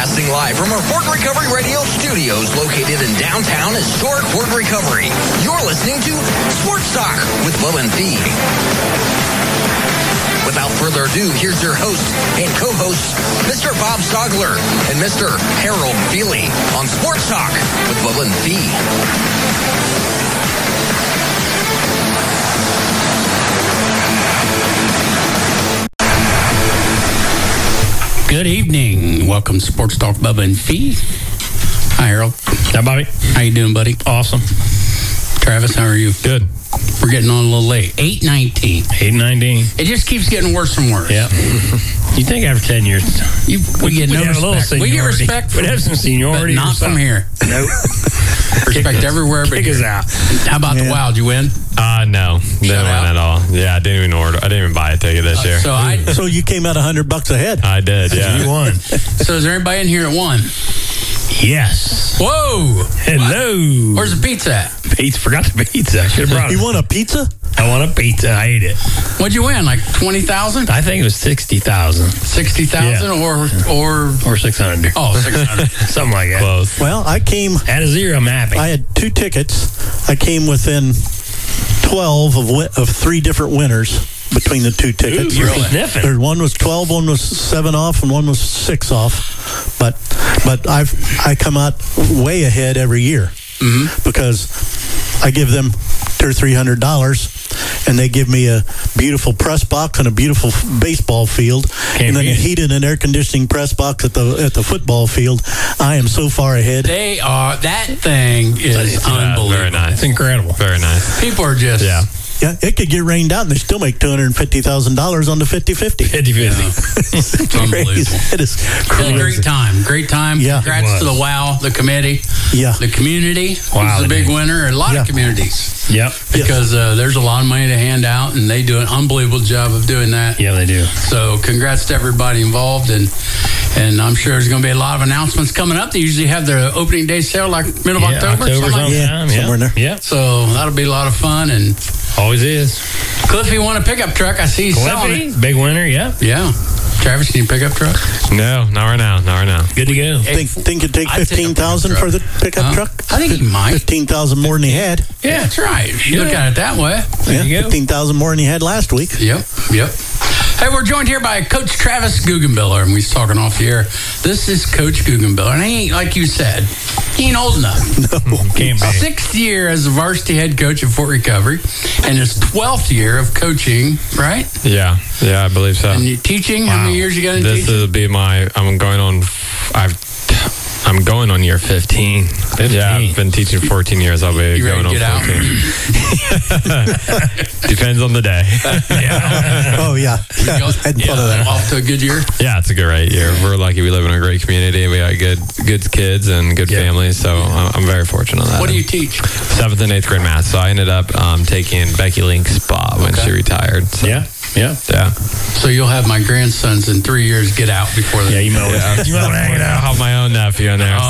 Broadcasting live from our Fort Recovery Radio studios located in downtown historic Fort Recovery. You're listening to Sports Talk with Bubba and Fee. Without further ado, here's your host and co-hosts, Mr. Bob Stogler and Mr. Harold Feely on Sports Talk with Bubba and Fee. Good evening. Welcome to Sports Talk, Bubba and Fee. Hi, Harold. Hi, Bobby. How you doing, buddy? Awesome. Travis, how are you? Good. We're getting on a little late. 8:19. 8:19. It just keeps getting worse and worse. Yeah. You think after 10 years, we get no respect. We get respect We'd have some seniority. But not from here. Nope. Respect everywhere but Kick us here. out. How about the Wild? You win? No. Didn't win at all. Yeah, I didn't even buy a ticket this year. So you came out $100 ahead. I did, yeah. You won. So is there anybody in here that won? Yes. Whoa. Hello. Where's the pizza at? Pizza. Forgot the pizza. I should have brought it. You want a pizza? I want a pizza. I ate it. What'd you win? Like 20,000? I think it was 60,000. 60,000 or 600. Oh, 600. Something like that. Close. Well, I came. At a zero, I'm happy. I had 2 tickets. I came within 12 of 3 different winners between the 2 tickets. Ooh, you're sniffing. One was 12, one was 7 off, and one was 6 off. But I come out way ahead every year because I give them $200 or $300, and they give me a beautiful press box and a beautiful baseball field, and then a heated and air conditioning press box at the football field. I am so far ahead. They are. That thing is unbelievable. Very nice. It's incredible. Very nice. People are just. Yeah. Yeah, it could get rained out, and they still make $250,000 on the 50-50. 50-50. It's unbelievable. It is It's crazy. a great time. Great time. Yeah, Congrats to the WOW, the committee. Yeah. The community Wow, was the big dude. winner. A lot of communities. Yep. Because there's a lot of money to hand out, and they do an unbelievable job of doing that. Yeah, they do. So congrats to everybody involved, and I'm sure there's going to be a lot of announcements coming up. They usually have their opening day sale like middle of October. something like that. sometime. somewhere in there. Yeah. So that'll be a lot of fun. And Always is. Cliffy won a pickup truck. I see he's selling it. Cliffy, big winner, yeah. Yeah. Travis, you need a pickup truck? No, not right now. Good to go. Think you'd take I'd take a $15,000 pickup for the pickup truck? I think he might. $15,000 more than he had. Yeah, that's right. You look at it that way. There you go. $15,000 more than he had last week. Yep. Hey, we're joined here by Coach Travis Guggenbiller, and we was talking off the air. This is Coach Guggenbiller, and he ain't, like you said, he ain't old enough. Can't be. 6th year as the varsity head coach at Fort Recovery, and his 12th year of coaching, right? Yeah, I believe so. And you teaching? How many years you got in This teaching? will be I'm going on year 15. Yeah, I've been teaching 14 years. I'll be You ready going to on get 14. Depends on the day. Oh, yeah. Hadn't thought of that. Off to a good year? Yeah, it's a great year. We're lucky we live in a great community. We got good kids and good families, so I'm very fortunate on that. What do you teach? 7th and 8th grade math. So I ended up taking Becky Link's spot when she retired. So. Yeah. So you'll have my grandsons in 3 years get out before that. Yeah, you might want to hang it I'll out. have my own nephew in there.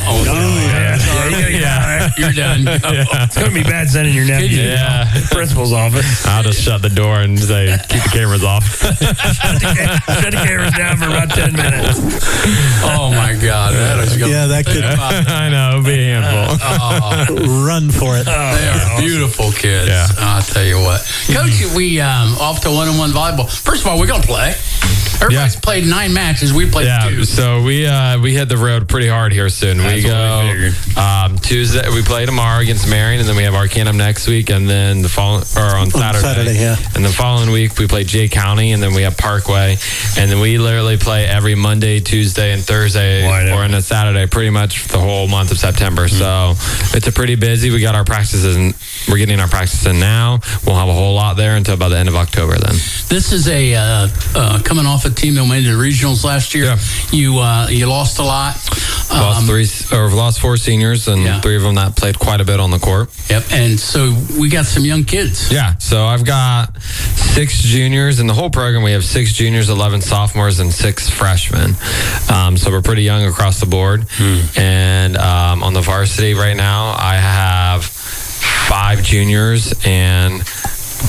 You're done. It's going to be bad sending your nephew to the principal's office. I'll just shut the door and say, keep the cameras off. Shut the cameras down for about 10 minutes. Oh, my God. That could I know, it'll be a handful. run for it. They are beautiful kids. Yeah. I'll tell you what. Coach, we off to one-on-one volleyball. First of all, we're going to play. Everybody's played 9 matches. We played 2. So we hit the road pretty hard here soon. That's we what go we Tuesday. We play tomorrow against Marion, and then we have Arcanum next week, and then on Saturday. And the following week we play Jay County, and then we have Parkway, and then we literally play every Monday, Tuesday, and Thursday, or on a Saturday, pretty much the whole month of September. So it's a pretty busy. We got our practices, and we're getting our practice in now. We'll have a whole lot there until about the end of October. Then this is a coming off a team that made the regionals last year. Yeah. You lost a lot. Lost 4 seniors, and 3 of them that played quite a bit on the court. Yep. And so we got some young kids. Yeah. So I've got 6 juniors in the whole program. We have 6 juniors, 11 sophomores, and 6 freshmen. So we're pretty young across the board. And on the varsity right now, I have 5 juniors and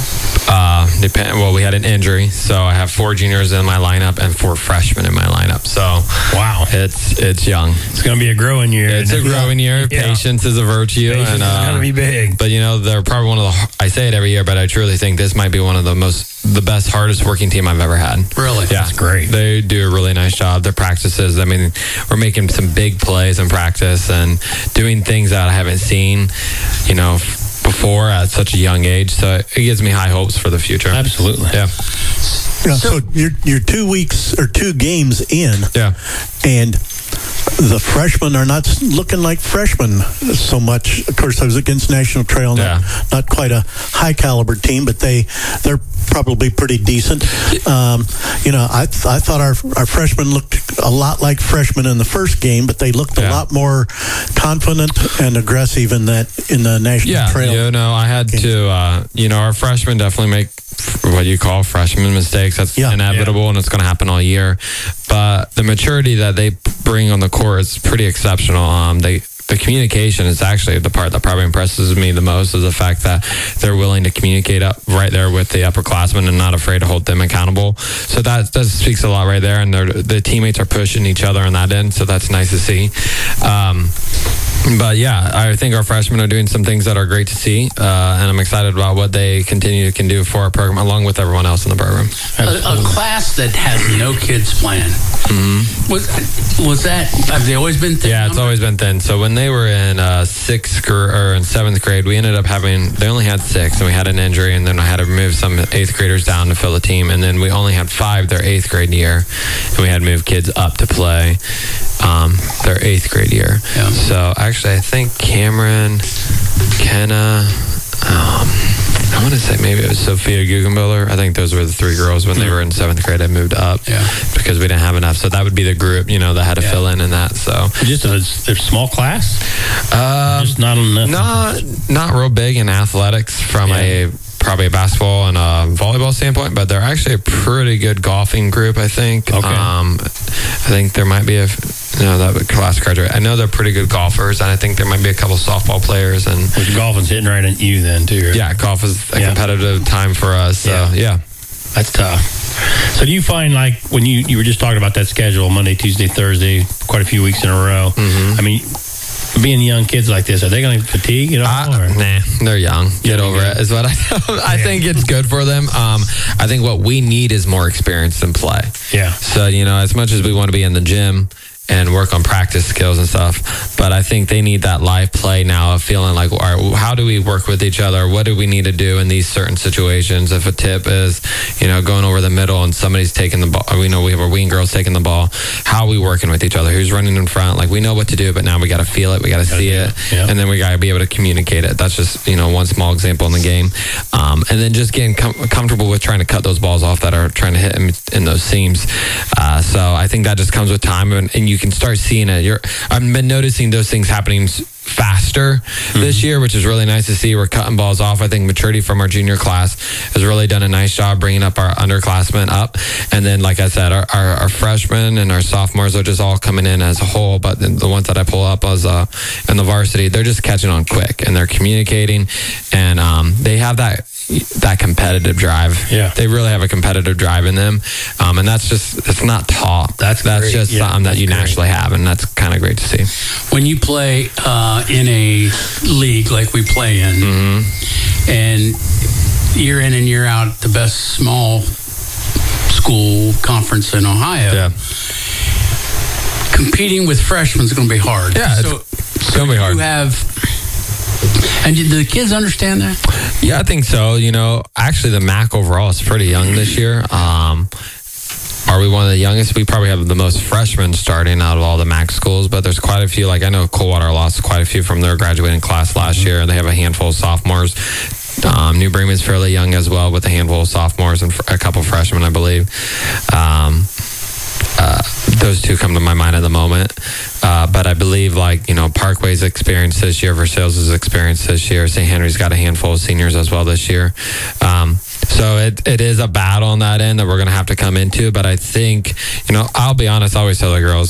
We had an injury, so I have 4 juniors in my lineup and 4 freshmen in my lineup. So wow, it's young. It's going to be a growing year. It's a growing year. Yeah. Patience is a virtue, Patience is going to be big. But they're probably one of the. I say it every year, but I truly think this might be one of the best, hardest working team I've ever had. Really? Yeah, that's great. They do a really nice job. Their practices. I mean, we're making some big plays in practice and doing things that I haven't seen. Before at such a young age, so it gives me high hopes for the future. Absolutely. Yeah. So you're 2 weeks or 2 games in. Yeah. And the freshmen are not looking like freshmen so much. Of course, I was against National Trail, not quite a high caliber team, but they're probably pretty decent. I thought our freshmen looked a lot like freshmen in the first game, but they looked a lot more confident and aggressive in the National Trail. I had to. Our freshmen definitely make what you call freshman mistakes. That's inevitable, and it's going to happen all year. But the maturity that they bring on the court is pretty exceptional. The communication is actually the part that probably impresses me the most, is the fact that they're willing to communicate up right there with the upperclassmen and not afraid to hold them accountable. So that speaks a lot right there, and the teammates are pushing each other on that end, so that's nice to see. But yeah, I think our freshmen are doing some things that are great to see, and I'm excited about what they can do for our program, along with everyone else in the program. A class that has no kids playing. Mm-hmm. Was that? Have they always been thin? Yeah, it's always been thin. So when they were in 7th grade, we ended up they only had 6, and we had an injury, and then I had to move some 8th graders down to fill the team, and then we only had 5 their 8th grade year, and we had to move kids up to play their 8th grade year. Yeah. So actually, I think Cameron, Kenna, I want to say maybe it was Sophia Guggenbiller. I think those were the 3 girls when they were in 7th grade. I moved up because we didn't have enough. So that would be the group, that had to fill in that. So just a small class. Just not enough. Not real big in athletics from probably a basketball and a volleyball standpoint, but they're actually a pretty good golfing group, I think. Okay. I think there might be that class graduate. I know they're pretty good golfers, and I think there might be a couple softball players. And which golfing's hitting right at you then too, right? Yeah, golf is a competitive time for us. So that's tough. So do you find, like, when you were just talking about that schedule, Monday, Tuesday, Thursday, quite a few weeks in a row? Mm-hmm. I mean, being young kids like this, are they going to fatigue at all? Nah, they're young. Get over it is what I think it's good for them. I think what we need is more experience than play. Yeah. So, as much as we want to be in the gym and work on practice skills and stuff, but I think they need that live play now of feeling like, all right, how do we work with each other? What do we need to do in these certain situations? If a tip is, going over the middle and somebody's taking the ball, we know we have our wing girls taking the ball, how are we working with each other? Who's running in front? Like, we know what to do, but now we got to feel it, we got to see it, and then we got to be able to communicate it. That's just, one small example in the game. And then just getting comfortable with trying to cut those balls off that are trying to hit in those seams. So I think that just comes with time, and you can start seeing it. I've been noticing those things happening faster this year, which is really nice to see. We're cutting balls off. I think maturity from our junior class has really done a nice job bringing up our underclassmen up. And then, like I said, our freshmen and our sophomores are just all coming in as a whole. But the ones that I pull up as in the varsity, they're just catching on quick, and they're communicating, and they have that competitive drive. Yeah. They really have a competitive drive in them. And that's just, it's not taught. That's just something that you naturally have, and that's kind of great to see. When you play in a league like we play in, and year in and year out, the best small school conference in Ohio, competing with freshmen is going to be hard. Yeah, it's going to be hard. You have... And did the kids understand that? Yeah, I think so. Actually, the MAC overall is pretty young this year. Are we one of the youngest? We probably have the most freshmen starting out of all the MAC schools, but there's quite a few. Like, I know Coldwater lost quite a few from their graduating class last year, and they have a handful of sophomores. New Bremen's fairly young as well, with a handful of sophomores and a couple freshmen, I believe. Those two come to my mind at the moment. But I believe, Parkway's experience this year, Versailles' experience this year. St. Henry's got a handful of seniors as well this year. So it is a battle on that end that we're going to have to come into. But I think, I'll be honest, I always tell the girls,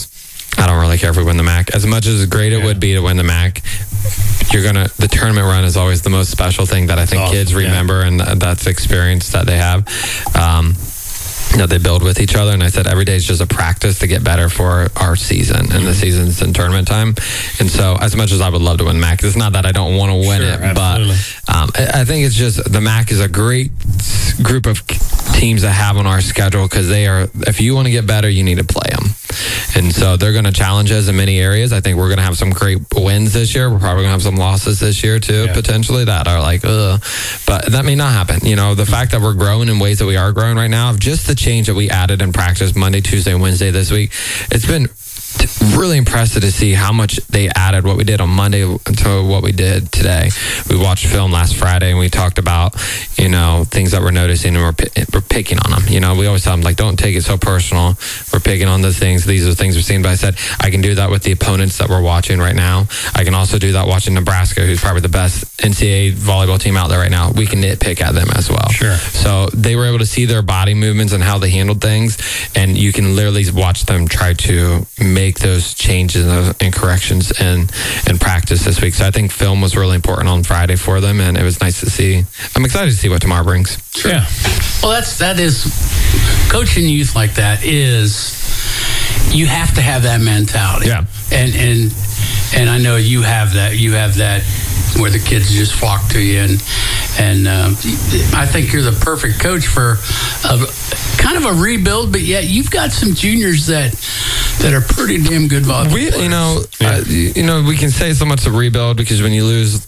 I don't really care if we win the MAC. As much as great it would be to win the MAC, the tournament run is always the most special thing that I think kids remember, and that's the experience that they have. That they build with each other. And I said every day is just a practice to get better for our season, and the season's in tournament time. And so as much as I would love to win MAC, it's not that I don't want to win it, absolutely. But I think it's just the MAC is a great group of teams that have on our schedule, because if you want to get better, you need to play them. And so they're going to challenge us in many areas. I think we're going to have some great wins this year. We're probably going to have some losses this year too, potentially, that are like, ugh. But that may not happen. The fact that we're growing in ways that we are growing right now, just the change that we added in practice Monday, Tuesday, and Wednesday this week, it's been really impressive to see how much they added what we did on Monday to what we did today. We watched film last Friday, and we talked about, things that we're noticing, and we're picking on them. We always tell them, like, don't take it so personal. We're picking on the things. These are the things we're seeing. But I said, I can do that with the opponents that we're watching right now. I can also do that watching Nebraska, who's probably the best NCAA volleyball team out there right now. We can nitpick at them as well. Sure. So they were able to see their body movements and how they handled things, and you can literally watch them try to make those changes and corrections in practice this week. So I think film was really important on Friday for them, and it was nice to see. I'm excited to see what tomorrow brings. Sure. Yeah. Well, that is coaching youth like that is, you have to have that mentality. Yeah. And I know you have that. You have that where the kids just flock to you, and I think you're the perfect coach for kind of a rebuild, but yet you've got some juniors that are pretty damn good volleyball players. We can say so much a rebuild, because when you lose,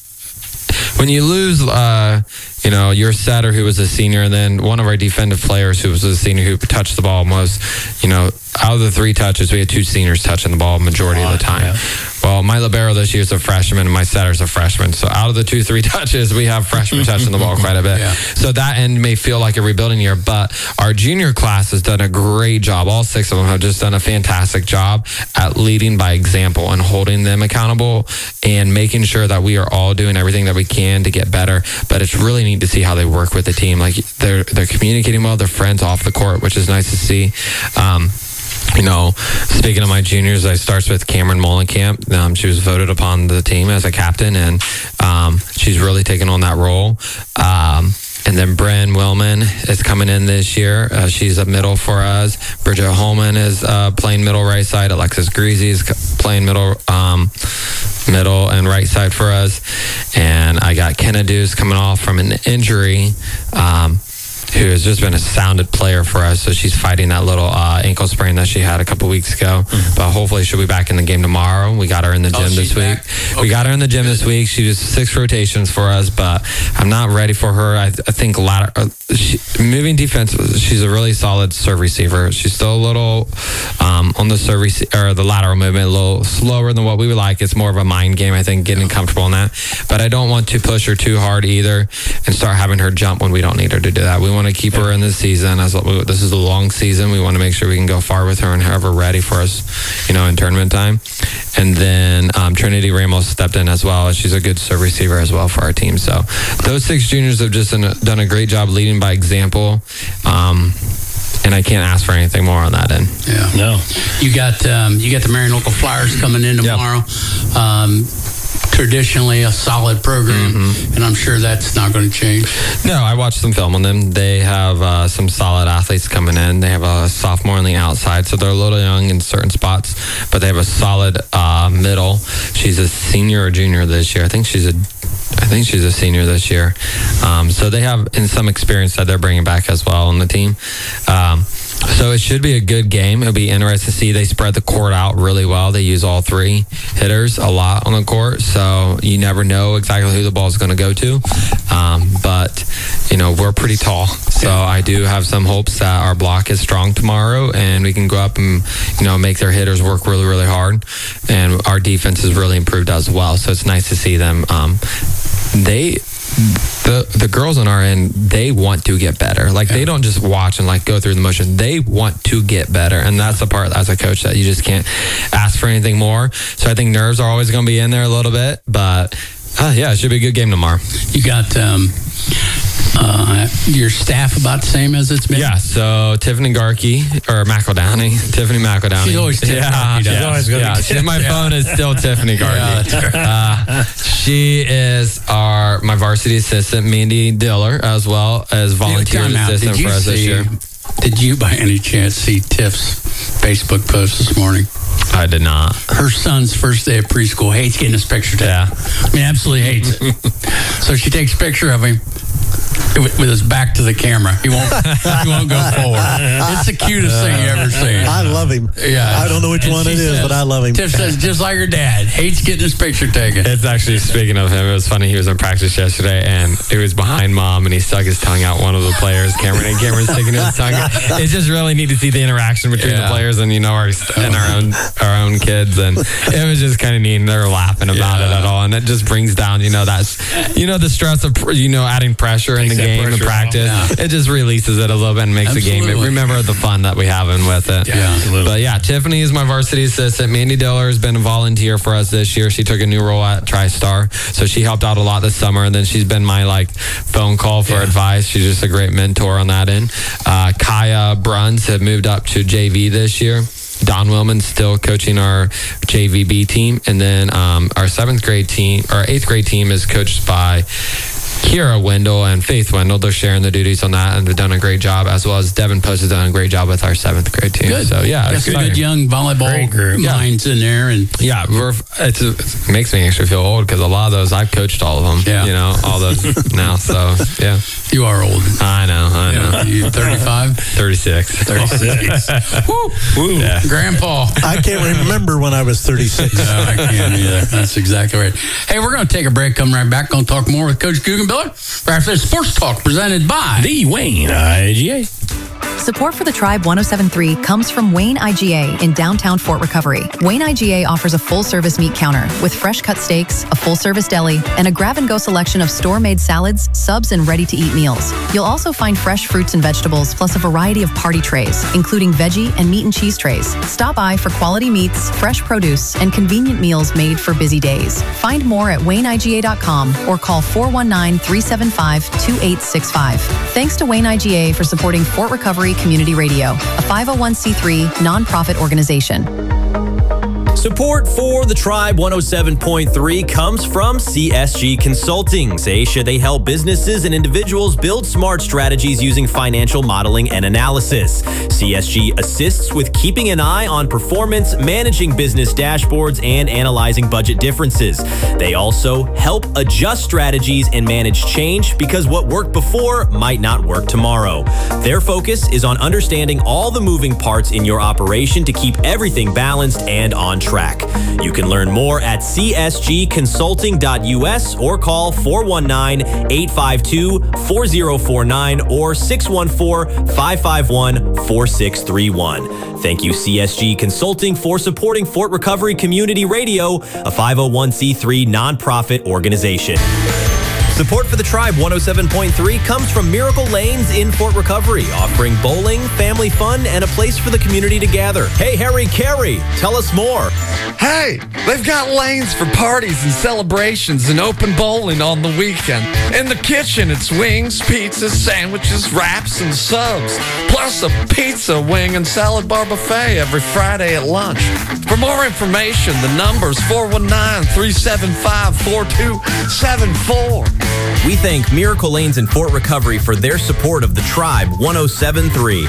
your setter who was a senior, and then one of our defensive players who was a senior who touched the ball most, out of the 3 touches, we had 2 seniors touching the ball majority of the time. Yeah. Well, my libero this year is a freshman, and my setter's a freshman. So out of the 2-3 touches, we have freshmen touching the ball quite a bit. Yeah. So that end may feel like a rebuilding year, but our junior class has done a great job. All 6 of them have just done a fantastic job at leading by example and holding them accountable and making sure that we are all doing everything that we can to get better. But it's really neat to see how they work with the team. Like, they're communicating well. They're friends off the court, which is nice to see. Speaking of my juniors, I starts with Cameron Molenkamp. She was voted upon the team as a captain, and she's really taken on that role. And then Bren Willman is coming in this year. She's a middle for us. Bridget Holman is playing middle right side. Alexis Greasy is playing middle and right side for us. And I got Kenna Deuce coming off from an injury, who has just been a sounded player for us. So she's fighting that little ankle sprain that she had a couple weeks ago. But hopefully she'll be back in the game tomorrow. We got her in the gym this week. Okay. We got her in the gym this week. She did 6 rotations for us, but I'm not ready for her. I think moving defense, she's a really solid serve receiver. She's still a little on the serve or the lateral movement, a little slower than what we would like. It's more of a mind game, I think, getting comfortable in that. But I don't want to push her too hard either and start having her jump when we don't need her to do that. We want to keep her in the season. This is a long season. We want to make sure we can go far with her and have her ready for us, in tournament time. And then Trinity Ramos stepped in as well. She's a good serve receiver as well for our team. So those 6 juniors have just done a great job leading by example. And I can't ask for anything more on that end. Yeah. No. You got the Marion Local Flyers coming in tomorrow. Yep. Traditionally a solid program, and I'm sure that's not going to change. No, I watched some film on them. They have some solid athletes coming in. They have a sophomore on the outside, so they're a little young in certain spots, but they have a solid middle. She's a senior or junior this year. I think she's a senior this year. So they have some experience that they're bringing back as well on the team. So it should be a good game. It'll be interesting to see. They spread the court out really well. They use all 3 hitters a lot on the court, so you never know exactly who the ball is going to go to. But we're pretty tall, so I do have some hopes that our block is strong tomorrow, and we can go up and make their hitters work really, really hard. And our defense has really improved as well. So it's nice to see them. The girls on our end, they want to get better. They don't just watch and go through the motion. They want to get better, and that's the part as a coach that you just can't ask for anything more. So I think nerves are always going to be in there a little bit, but it should be a good game tomorrow. You got Your staff about the same as it's been? Yeah, so Tiffany Garkey, or McEldowney. Tiffany McEldowney. She's always Tiffany. She's always good. Yeah, my phone is still Tiffany Garkey. She is my varsity assistant, Mandy Diller, as well as volunteer assistant for us this year. Did you, by any chance, see Tiff's Facebook post this morning? I did not. Her son's first day of preschool hates getting his picture taken. Yeah. I mean, absolutely hates it. So she takes a picture of him with his back to the camera. He won't go forward. It's the cutest thing you ever seen. I love him. Yeah. I don't know which one it is, but I love him. Tiff says, just like her dad, hates getting his picture taken. It's actually, speaking of him, it was funny. He was in practice yesterday, and it was behind Mom, and he stuck his tongue out one of the players. Cameron's sticking his tongue out. It's just really neat to see the interaction between the players and, our own kids. And it was just kind of neat, and they were laughing about it at all. And it just brings down, the stress of, adding pressure in the game and practice. Yeah. It just releases it a little bit and makes the game. Remember the fun that we have in with it. Yeah, absolutely. But yeah, Tiffany is my varsity assistant. Mandy Diller has been a volunteer for us this year. She took a new role at TriStar, so she helped out a lot this summer. And then she's been my phone call for advice. She's just a great mentor on that end. Kaya Bruns had moved up to JV this year. Don Willman's still coaching our JVB team. And then our 8th grade team is coached by Kira Wendell and Faith Wendell. They're sharing the duties on that, and they've done a great job, as well as Devin Post has done a great job with our 7th grade team. Good. So yeah, it's good young volleyball minds in there, and it makes me actually feel old because a lot of those I've coached all of them. Yeah. All those now. So yeah, you are old. I know. You 35, 36. Woo. Yeah. Grandpa. I can't remember when I was 36. No, I can't either. That's exactly right. Hey, we're going to take a break. Come right back. Going to talk more with Coach Guggenbiller. After Sports Talk presented by the Wayne IGA. Support for the Tribe 107.3 comes from Wayne IGA in downtown Fort Recovery. Wayne IGA offers a full-service meat counter with fresh-cut steaks, a full-service deli, and a grab-and-go selection of store-made salads, subs, and ready-to-eat meals. You'll also find fresh fruits and vegetables, plus a variety of party trays, including veggie and meat and cheese trays. Stop by for quality meats, fresh produce, and convenient meals made for busy days. Find more at WayneIGA.com or call 419-375-2865. Thanks to Wayne IGA for supporting Fort Recovery Community Radio, a 501c3 nonprofit organization. Support for the Tribe 107.3 comes from CSG Consulting. Aisha, they help businesses and individuals build smart strategies using financial modeling and analysis. CSG assists with keeping an eye on performance, managing business dashboards, and analyzing budget differences. They also help adjust strategies and manage change because what worked before might not work tomorrow. Their focus is on understanding all the moving parts in your operation to keep everything balanced and on track. You can learn more at csgconsulting.us or call 419-852-4049 or 614-551-4631. Thank you, CSG Consulting, for supporting Fort Recovery Community Radio, a 501c3 nonprofit organization. Support for the Tribe 107.3 comes from Miracle Lanes in Fort Recovery, offering bowling, family fun, and a place for the community to gather. Hey, Harry Carey, tell us more. Hey, they've got lanes for parties and celebrations and open bowling on the weekend. In the kitchen, it's wings, pizzas, sandwiches, wraps, and subs. Plus a pizza, wing, and salad bar buffet every Friday at lunch. For more information, the number's 419-375-4274. We thank Miracle Lanes in Fort Recovery for their support of the Tribe 107.3.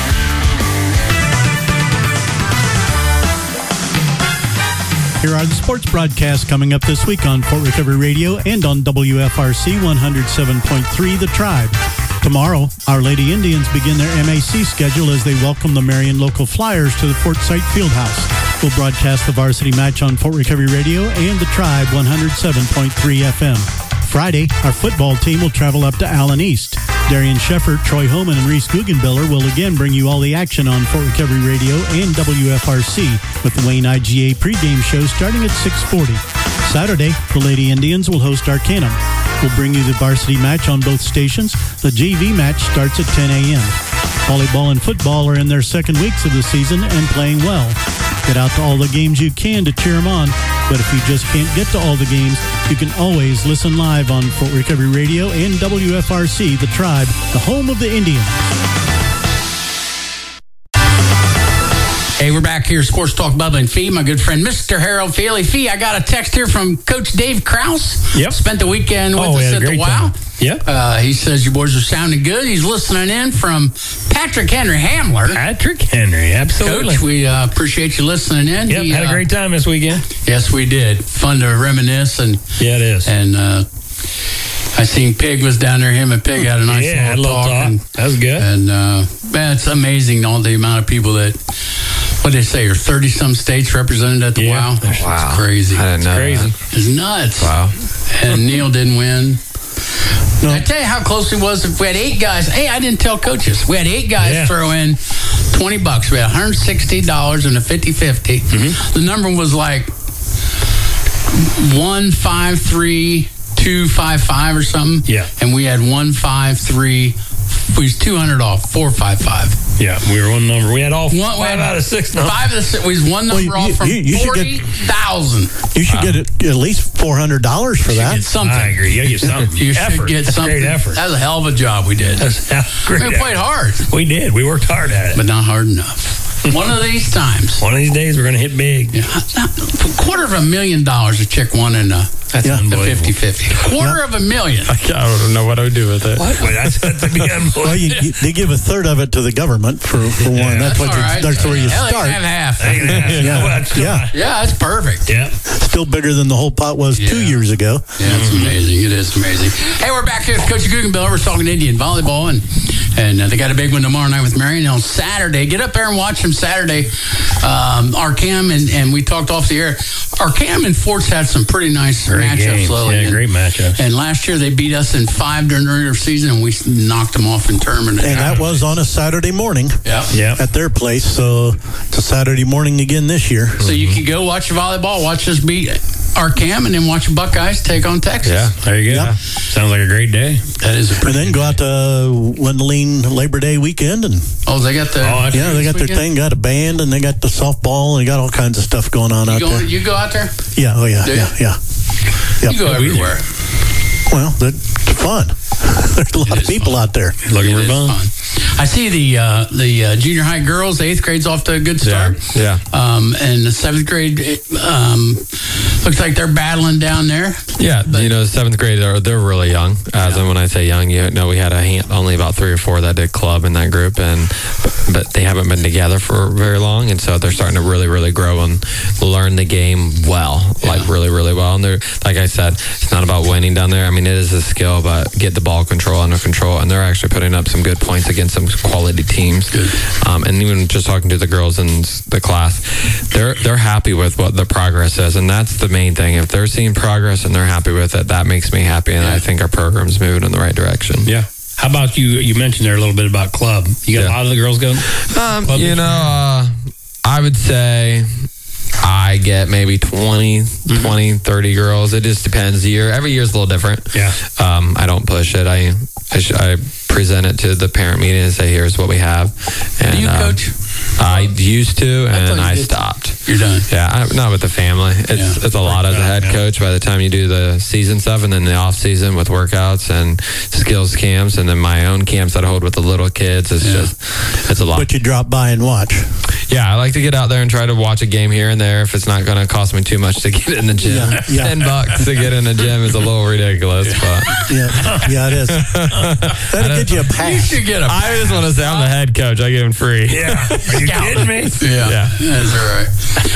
Here are the sports broadcasts coming up this week on Fort Recovery Radio and on WFRC 107.3 The Tribe. Tomorrow, Our Lady Indians begin their MAC schedule as they welcome the Marion Local Flyers to the Fort Sight Fieldhouse. We'll broadcast the varsity match on Fort Recovery Radio and The Tribe 107.3 FM. Friday, our football team will travel up to Allen East. Darian Sheffert, Troy Homan, and Reese Guggenbiller will again bring you all the action on Fort Recovery Radio and WFRC with the Wayne IGA pregame show starting at 6:40. Saturday, the Lady Indians will host Arcanum. We'll bring you the varsity match on both stations. The JV match starts at 10 a.m. Volleyball and football are in their second weeks of the season and playing well. Get out to all the games you can to cheer them on. But if you just can't get to all the games, you can always listen live on Fort Recovery Radio and WFRC, The Tribe, the home of the Indians. Hey, we're back here, Sports Talk, Bubba and Fee, my good friend, Mr. Harold Feely. Fee, I got a text here from Coach Dave Krause. Yep. Spent the weekend with us at the WOW. Yep. He says your boys are sounding good. He's listening in from Patrick Henry Hamler. Patrick Henry, absolutely. Coach, we appreciate you listening in. Yep, had a great time this weekend. Yes, we did. Fun to reminisce. And yeah, it is. And I seen Pig was down there. Him and Pig had a nice little talk. And, that was good. And, man, it's amazing all the amount of people that, what they say, are 30-some states represented at the WOW. Wow. It's crazy. I didn't know that. It's nuts. Wow. And Neil didn't win. No. I tell you how close it was. If we had 8 guys, hey, I didn't tell coaches. We had 8 guys throw in $20. We had $160 and a 50-50. Mm-hmm. The number was like 153,255 or something. Yeah. And we had 153. We was 200 off, 455. Yeah, we were one number. We had all 5 out of 6 numbers. 5 out of 6. We was one number off from 40,000. You should get at least $400 for that. Get something. I agree. You get something. You should get something. Great effort. That was a hell of a job we did. Great. We played hard. We did. We worked hard at it, but not hard enough. One of these times. One of these days, we're going to hit big. Yeah. $250,000 a chick won in the 50-50. $250,000. I don't know what I would do with it. Well, they give a third of it to the government for one. That's where you start. Have half. Yeah, that's perfect. Yeah, still bigger than the whole pot was 2 years ago. Yeah, it's amazing. It is amazing. Hey, we're back here with Coach Guggenbiller. We're talking Indian volleyball, and they got a big one tomorrow night with Marion on Saturday. Get up there and watch them Saturday. Arcam and we talked off the air. Arcam and Forts had some pretty nice matchups lately. Yeah, great matchups. And last year they beat us in 5 during the regular season, and we knocked them off in tournament. And that was on a Saturday morning. Yeah. At their place. So it's a Saturday morning again this year. So you can go watch volleyball, watch us beat Arcam, and then watch Buckeyes take on Texas. Yeah, there you go. Yep. Sounds like a great day. That is. And then go out to Wendelin Labor Day weekend, and they got the they got their thing, got a band, and they got the softball, and they got all kinds of stuff going on out there. You go out there? Yeah. Oh yeah. Yeah. You go everywhere. Well, that's fun. There's a lot of people out there looking for fun. I see the junior high girls, the 8th grade's off to a good start. Yeah. And the 7th grade looks like they're battling down there. Yeah, but, the 7th grade, they're really young. And when I say young, we had only about 3 or 4 that did club in that group, but they haven't been together for very long, and so they're starting to really, really grow and learn the game well, like really, really well. And they're, like I said, it's not about winning down there. I mean, it is a skill, but get the ball control under control, and they're actually putting up some good points against some quality teams. Good. And even just talking to the girls in the class, they're happy with what the progress is, and that's the main thing. If they're seeing progress and they're happy with it, that makes me happy, and I think our program's moving in the right direction. Yeah. How about you? You mentioned there a little bit about club. You got a lot of the girls going? I would say I get maybe 20, 30 girls. It just depends. Every year is a little different. Yeah. I don't push it. I present it to the parent meeting and say, here's what we have. And, do you coach? I used to, and I stopped. You're done. Yeah, not with the family. It's a lot as a head coach by the time you do the season stuff, and then the off season with workouts and skills camps, and then my own camps that I hold with the little kids. It's a lot. But you drop by and watch. Yeah, I like to get out there and try to watch a game here and there if it's not going to cost me too much to get in the gym. $10 to get in the gym is a little ridiculous, but yeah, it is. That'll get you a pass. You should get a pass. I just want to say I'm the head coach. I give him free. Yeah. Are you kidding me? Yeah. That's all right.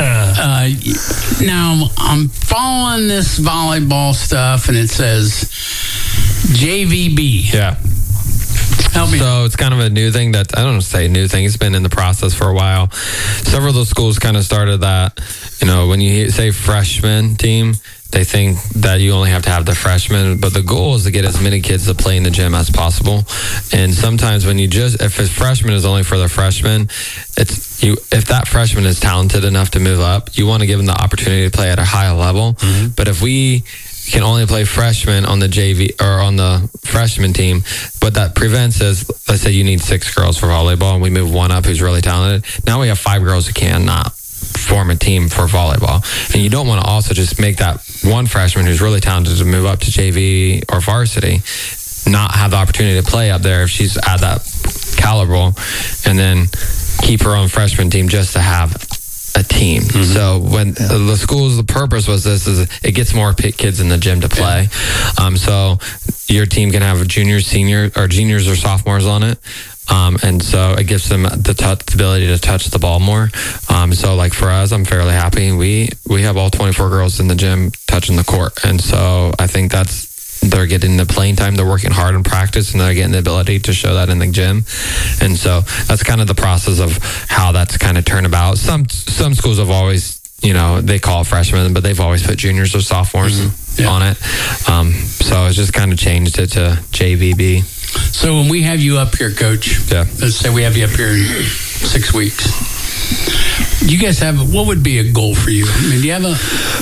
Now, I'm following this volleyball stuff, and it says JVB. Yeah. Help me. So it's kind of a new thing that, I don't say new thing, it's been in the process for a while. Several of those schools kind of started that, when you say freshman team, they think that you only have to have the freshmen, but the goal is to get as many kids to play in the gym as possible. And sometimes if a freshman is only for the freshmen, if that freshman is talented enough to move up, you want to give them the opportunity to play at a higher level. Mm-hmm. But if we can only play freshmen on the JV or on the freshman team, what that prevents is, let's say you need 6 girls for volleyball and we move one up who's really talented. Now we have 5 girls who can, not form a team for volleyball. And you don't want to also just make that one freshman who's really talented to move up to JV or varsity not have the opportunity to play up there if she's at that caliber, and then keep her own freshman team just to have a team. So when the school's the purpose was this is it gets more kids in the gym to play. So your team can have juniors, seniors, or juniors or sophomores on it. And so it gives them the ability to touch the ball more. So like for us, I'm fairly happy. We have all 24 girls in the gym touching the court. And so I think they're getting the playing time, they're working hard in practice, and they're getting the ability to show that in the gym. And so that's kind of the process of how that's kind of turned about. Some schools have always, they call it freshmen, but they've always put juniors or sophomores on it. So it's just kind of changed it to JVB. So when we have you up here, Coach, let's say we have you up here in 6 weeks. You guys what would be a goal for you? I mean, do you have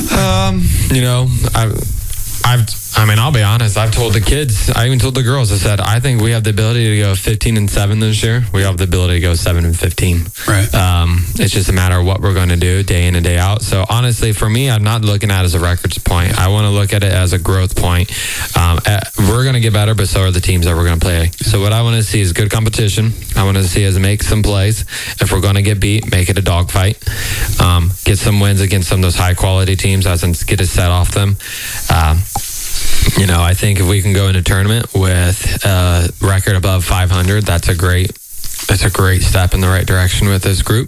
I'll be honest. I've told the kids, I even told the girls, I said, I think we have the ability to go 15-7 this year. We have the ability to go 7-15. Right. It's just a matter of what we're going to do day in and day out. So honestly, for me, I'm not looking at it as a records point. I want to look at it as a growth point. We're going to get better, but so are the teams that we're going to play. So what I want to see is good competition. I want to see us make some plays. If we're going to get beat, make it a dogfight. Get some wins against some of those high quality teams, as in get a set off them. I think if we can go into a tournament with a record above 500, that's a great step in the right direction with this group.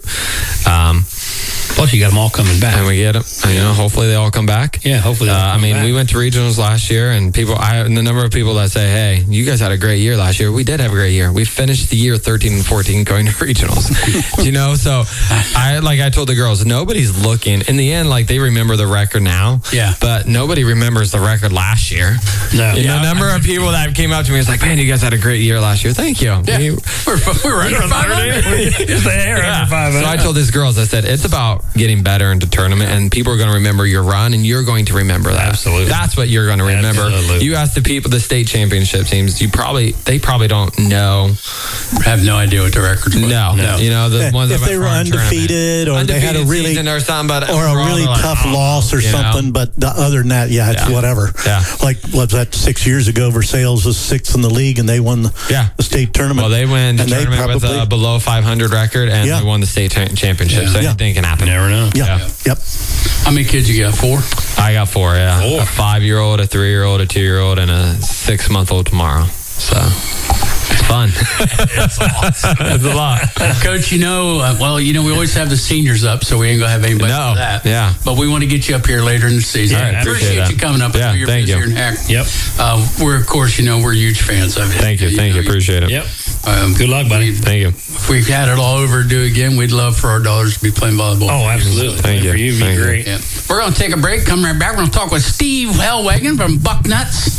Plus, you got them all coming back. And we get them. Hopefully they all come back. Yeah, hopefully. We went to regionals last year, and the number of people that say, hey, you guys had a great year last year. We did have a great year. We finished the year 13-14 going to regionals. So I told the girls, nobody's looking. In the end, they remember the record now. Yeah. But nobody remembers the record last year. No. The number of people that came up to me was like, man, you guys had a great year last year. Thank you. Yeah. We're under 500. Under 500. So I told these girls, I said, it's about getting better into tournament, and people are going to remember your run, and you're going to remember that. Absolutely. That's what you're going to remember. Absolutely. You ask the people, the state championship teams, they probably don't know. Have no idea what the records were. No. The ones if they were undefeated or they had a really or something, but or a really tough loss or something, but other than that, it's whatever. Yeah. Like was that 6 years ago? Versailles was 6th in the league, and they won the state tournament. Well, they win the tournament with a below 500 record, and they won the state championship. So anything can happen. Never know. Yep. How many kids you got? 4? I got 4. Yeah, 4. A 5-year-old, a 3-year-old, a 2-year-old, and a 6-month-old tomorrow. So it's fun. It's awesome. It's a lot. Coach, we always have the seniors up, so we ain't going to have anybody for that. Yeah. But we want to get you up here later in the season. Yeah, appreciate you coming up. Yeah, you're thank you. here in Heck. Yep. We're, of course, we're huge fans of it. Thank you. Appreciate it. Yep. Good luck, buddy. Thank you. If we had it all over to do again, we'd love for our daughters to be playing volleyball. Oh, absolutely. Thank you. For you, it'd be great. Yeah. We're going to take a break. Come right back. We're going to talk with Steve Hellwagon from Bucknuts.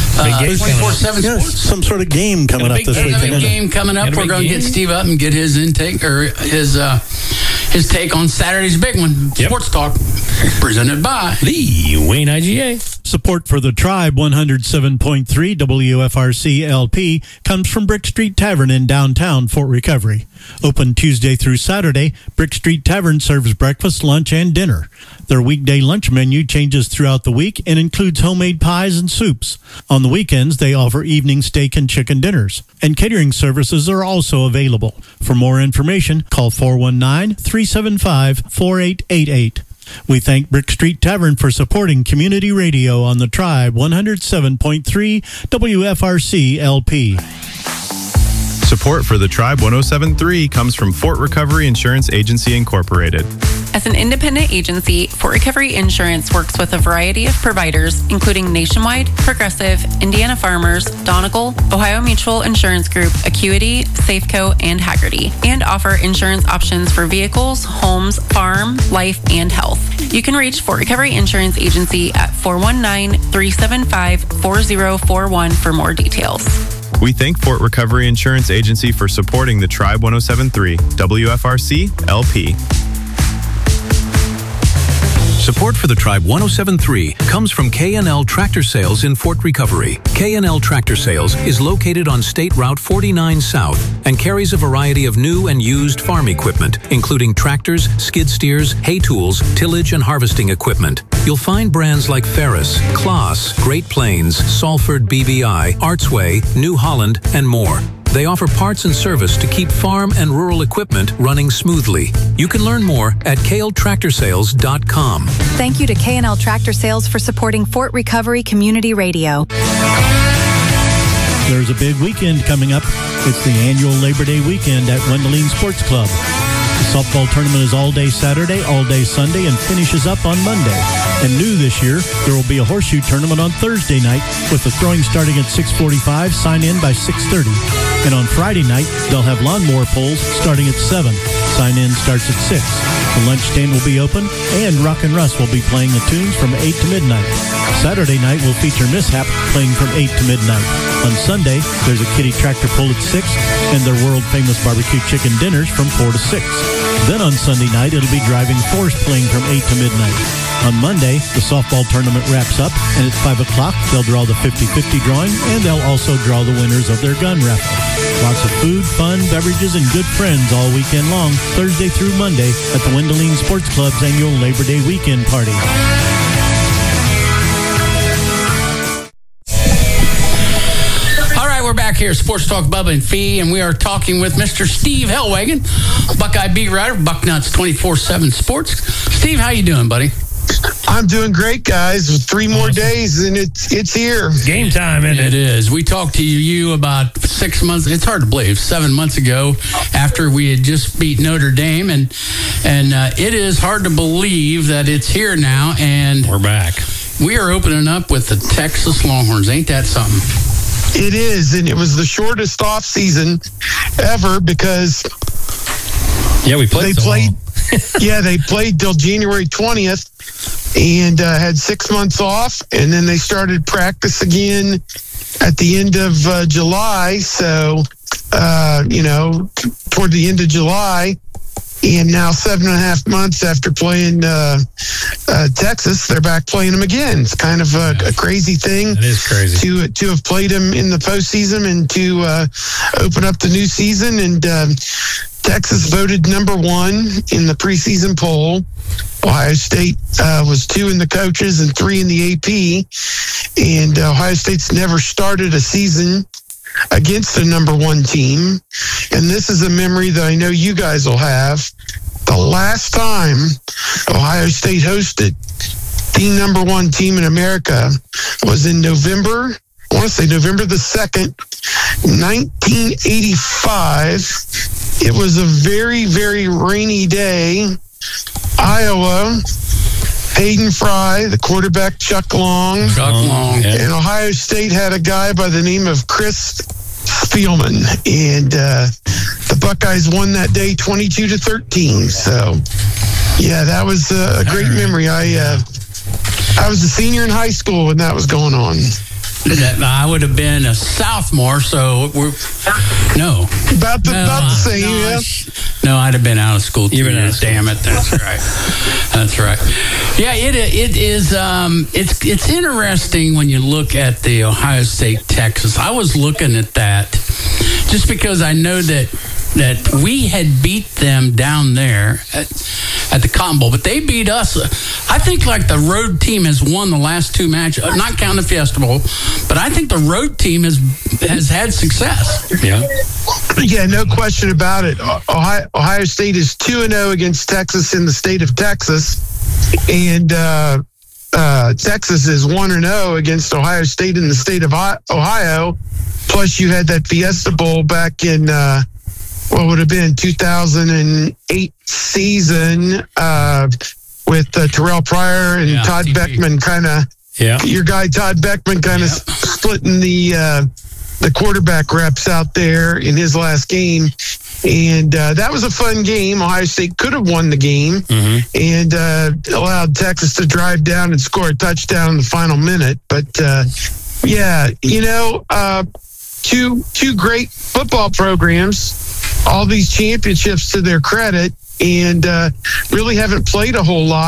24/7 Sports. Some sort of game coming up this weekend. A game coming up. We're going to get Steve up and get his intake or his take on Saturday's big one. Yep. Sports Talk, presented by the Wayne IGA. Support for the Tribe 107.3 WFRC LP comes from Brick Street Tavern in downtown Fort Recovery. Open Tuesday through Saturday, Brick Street Tavern serves breakfast, lunch, and dinner. Their weekday lunch menu changes throughout the week and includes homemade pies and soups. On the weekends, they offer evening steak and chicken dinners. And catering services are also available. For more information, call 419-375-4888. We thank Brick Street Tavern for supporting community radio on the Tribe 107.3 WFRC LP. Support for the Tribe 107.3 comes from Fort Recovery Insurance Agency Incorporated. As an independent agency, Fort Recovery Insurance works with a variety of providers, including Nationwide, Progressive, Indiana Farmers, Donegal, Ohio Mutual Insurance Group, Acuity, Safeco, and Hagerty, and offer insurance options for vehicles, homes, farm, life, and health. You can reach Fort Recovery Insurance Agency at 419-375-4041 for more details. We thank Fort Recovery Insurance Agency for supporting the Tribe 107.3 WFRC LP. Support for the Tribe 107.3 comes from K&L Tractor Sales in Fort Recovery. K&L Tractor Sales is located on State Route 49 South and carries a variety of new and used farm equipment, including tractors, skid steers, hay tools, tillage, and harvesting equipment. You'll find brands like Ferris, Klaas, Great Plains, Salford BBI, Artsway, New Holland, and more. They offer parts and service to keep farm and rural equipment running smoothly. You can learn more at kltractorsales.com. Thank you to K&L Tractor Sales for supporting Fort Recovery Community Radio. There's a big weekend coming up. It's the annual Labor Day weekend at Wendelene Sports Club. The softball tournament is all day Saturday, all day Sunday, and finishes up on Monday. And new this year, there will be a horseshoe tournament on Thursday night with the throwing starting at 6:45, sign in by 6:30. And on Friday night, they'll have lawnmower pulls starting at 7. Sign in starts at 6. The lunch stand will be open, and Rock and Russ will be playing the tunes from 8 to midnight. Saturday night will feature Mishap playing from 8 to midnight. On Sunday, there's a kiddie tractor pull at 6 and their world-famous barbecue chicken dinners from 4 to 6. Then on Sunday night, it'll be Driving Force playing from 8 to midnight. On Monday, the softball tournament wraps up, and at 5 o'clock, they'll draw the 50-50 drawing, and they'll also draw the winners of their gun raffle. Lots of food, fun, beverages, and good friends all weekend long, Thursday through Monday, at the Wendelene Sports Club's annual Labor Day weekend party. We're back here, Sports Talk Bubba and Fee, and we are talking with Mr. Steve Hellwagon, Buckeye beat writer, Bucknuts 24/7 Sports. Steve, how you doing, buddy? I'm doing great, guys. 3 more days, and it's here. Game time, isn't it? It is. We talked to you about 6 months. It's hard to believe. 7 months ago, after we had just beat Notre Dame, and it is hard to believe that it's here now. And we're back. We are opening up with the Texas Longhorns. Ain't that something? It is, and it was the shortest off season ever because we played. They played till January 20th and had 6 months off, and then they started practice again at the end of July. So, toward the end of July. And now 7.5 months after playing Texas, they're back playing them again. It's kind of a crazy thing. It is crazy to have played them in the postseason and to open up the new season. And Texas voted number 1 in the preseason poll. Ohio State was 2 in the coaches and 3 in the AP. And Ohio State's never started a season against the number 1 team. And this is a memory that I know you guys will have. The last time Ohio State hosted the number 1 team in America was in November the 2nd, 1985. It was a very, very rainy day. Iowa, Hayden Fry, the quarterback, Chuck Long. And Ohio State had a guy by the name of Chris Spielman. And the Buckeyes won that day 22-13. So, yeah, that was a great memory. I was a senior in high school when that was going on. I would have been a sophomore, so we're about the same. No, I'd have been out of school. Damn it, that's right. That's right. Yeah, it is. It's interesting when you look at the Ohio State Texas. I was looking at that just because I know that we had beat them down there at the Cotton Bowl, but they beat us. I think like the road team has won the last 2 matches, not counting the Fiesta Bowl, but I think the road team has had success. Yeah, no question about it. Ohio State is 2-0 against Texas in the state of Texas, and Texas is 1-0 against Ohio State in the state of Ohio. Plus, you had that Fiesta Bowl back in what would have been 2008 season with Terrell Pryor and Todd Beckman your guy Todd Beckman splitting the quarterback reps out there in his last game. And that was a fun game. Ohio State could have won the game and allowed Texas to drive down and score a touchdown in the final minute. But, two great football programs, all these championships to their credit, and really haven't played a whole lot.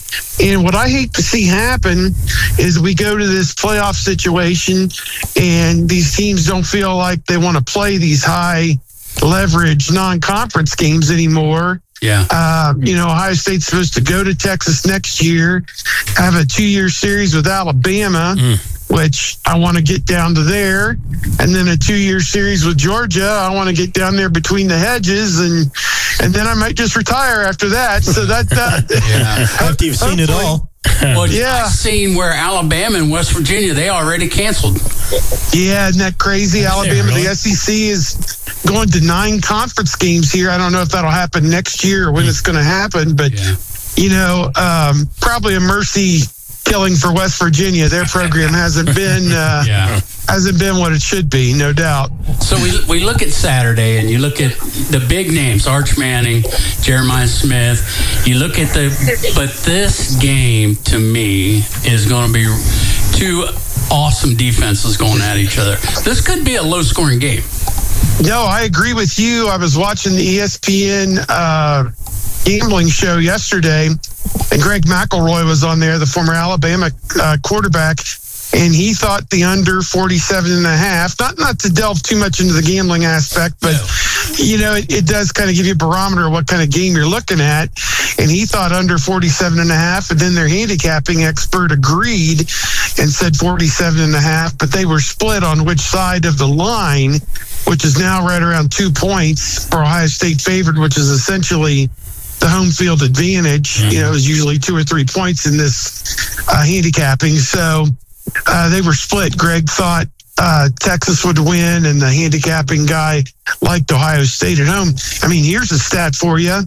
And what I hate to see happen is we go to this playoff situation and these teams don't feel like they want to play these high leverage non-conference games anymore. Yeah. Ohio State's supposed to go to Texas next year, have a 2-year series with Alabama, which I want to get down to there, and then a 2-year series with Georgia. I want to get down there between the hedges, and then I might just retire after that. So after you've seen it all. Well, yeah, I've seen where Alabama and West Virginia, they already canceled. Yeah, isn't that crazy? Alabama, the SEC is going to 9 conference games here. I don't know if that'll happen next year or when it's going to happen, but probably a mercy killing for West Virginia. Their program hasn't been what it should be, no doubt. So we look at Saturday, and you look at the big names: Arch Manning, Jeremiah Smith. You look at but this game to me is going to be 2 awesome defenses going at each other. This could be a low-scoring game. No, I agree with you. I was watching the ESPN gambling show yesterday, and Greg McElroy was on there, the former Alabama quarterback, and he thought the under 47.5. Not to delve too much into the gambling aspect, but it does kind of give you a barometer of what kind of game you're looking at. And he thought under 47.5, and then their handicapping expert agreed and said 47.5, but they were split on which side of the line, which is now right around 2 points for Ohio State favored, which is essentially the home field advantage. It was usually 2 or 3 points in this handicapping. So they were split. Greg thought Texas would win, and the handicapping guy liked Ohio State at home. I mean, here's a stat for you.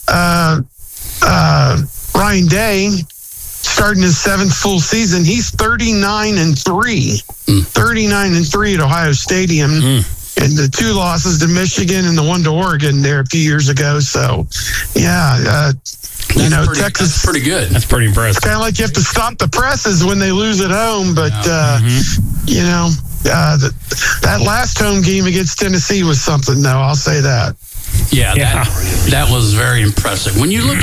Ryan Day, starting his 7th full season, he's 39-3. 39-3 at Ohio Stadium. And the 2 losses to Michigan and the 1 to Oregon there a few years ago. So, Texas, that's pretty good. That's pretty impressive. It's kind of like you have to stop the presses when they lose at home. But, that last home game against Tennessee was something, though. I'll say that. Yeah, that was very impressive. When you look,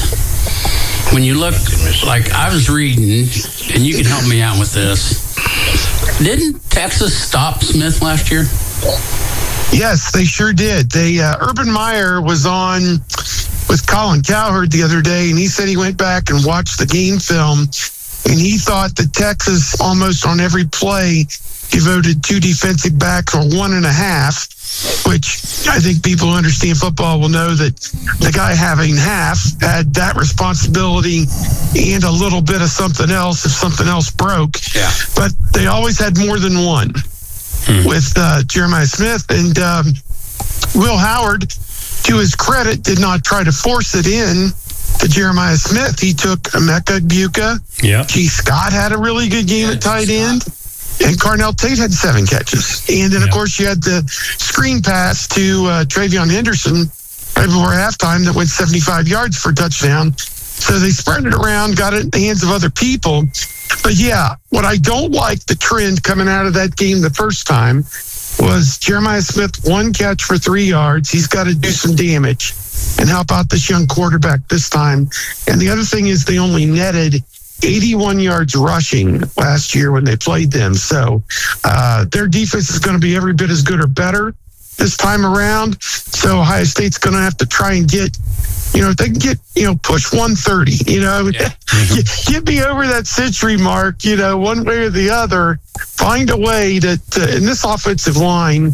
like I was reading, and you can help me out with this, didn't Texas stop Smith last year? Yes, they sure did. Urban Meyer was on with Colin Cowherd the other day, and he said he went back and watched the game film, and he thought that Texas almost on every play devoted 2 defensive backs or 1.5, which I think people who understand football will know that the guy having half had that responsibility and a little bit of something else if something else broke. Yeah. But they always had more than one with Jeremiah Smith. And Will Howard, to his credit, did not try to force it in to Jeremiah Smith. He took Emeka Egbuka. Yeah. G. Scott had a really good game at tight end. And Carnell Tate had 7 catches. And then, of course, you had the screen pass to Travion Henderson right before halftime that went 75 yards for a touchdown. So they spread it around, got it in the hands of other people. But, what I don't like the trend coming out of that game the first time was Jeremiah Smith, 1 catch for 3 yards. He's got to do some damage and help out this young quarterback this time. And the other thing is they only netted 81 yards rushing last year when they played them. So their defense is going to be every bit as good or better this time around. So Ohio State's going to have to try and get, if they can get, push 130, get me over that century mark, one way or the other, find a way to in this offensive line,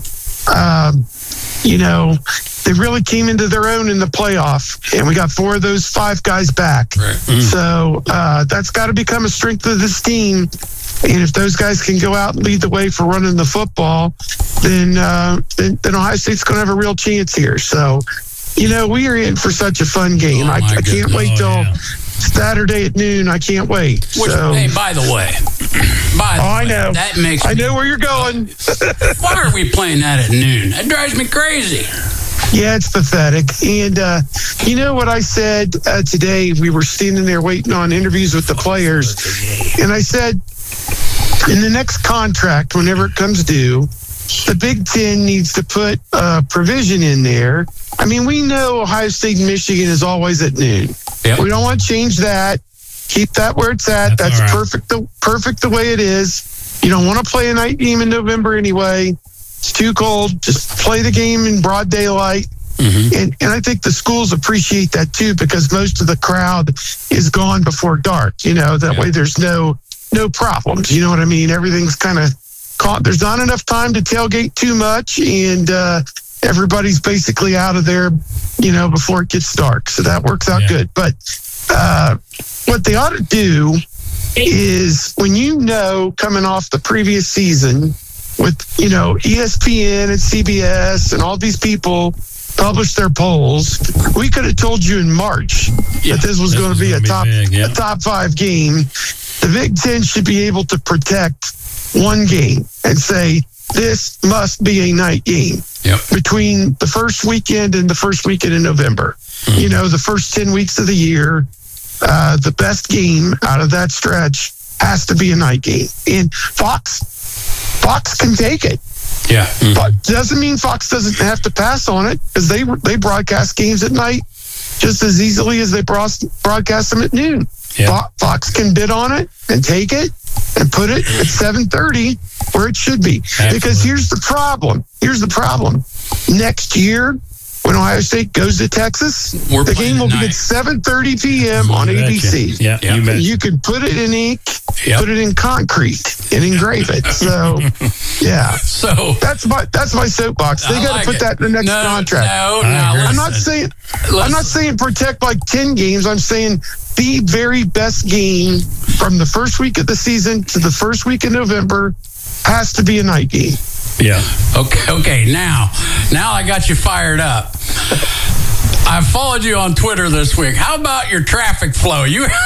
they really came into their own in the playoff, and we got 4 of those 5 guys back. Right. So that's got to become a strength of this team. And if those guys can go out and lead the way for running the football, then Ohio State's going to have a real chance here. So, we are in for such a fun game. I can't wait till Saturday at noon. I can't wait. Hey, by the way, I know. That makes I know where you're going. Why are we playing that at noon? That drives me crazy. Yeah, it's pathetic. And you know what I said today? We were standing there waiting on interviews with the players. And I said, in the next contract, whenever it comes due, the Big Ten needs to put a provision in there. I mean, we know Ohio State and Michigan is always at noon. Yep. We don't want to change that. Keep that where it's at. That's perfect the way it is. You don't want to play a night game in November anyway. It's too cold. Just play the game in broad daylight. And I think the schools appreciate that too, because most of the crowd is gone before dark. That way there's no problems. You know what I mean? Everything's kind of caught. There's not enough time to tailgate too much, and everybody's basically out of there, before it gets dark. So that works out good. But what they ought to do is, when coming off the previous season with, ESPN and CBS and all these people publish their polls, we could have told you in March that this was going to be a top 5 game. The Big Ten should be able to protect one game and say, this must be a night game between the first weekend and the first weekend in November. The first 10 weeks of the year, the best game out of that stretch has to be a night game. And Fox can take it. Yeah. But doesn't mean Fox doesn't have to pass on it, because they broadcast games at night just as easily as they broadcast them at noon. Yeah. Fox can bid on it and take it and put it at 7:30 where it should be. Absolutely. Because here's the problem. Next year, when Ohio State goes to Texas, the game will be at 7:30 p.m. on ABC. Yeah, you can put it in ink, put it in concrete, and engrave it. So, yeah. So that's my soapbox. They got to put that in the next contract. I'm not saying protect like 10 games. I'm saying the very best game from the first week of the season to the first week in November has to be a night game. Yeah. Okay. Now I got you fired up. I followed you on Twitter this week. How about your traffic flow? You're in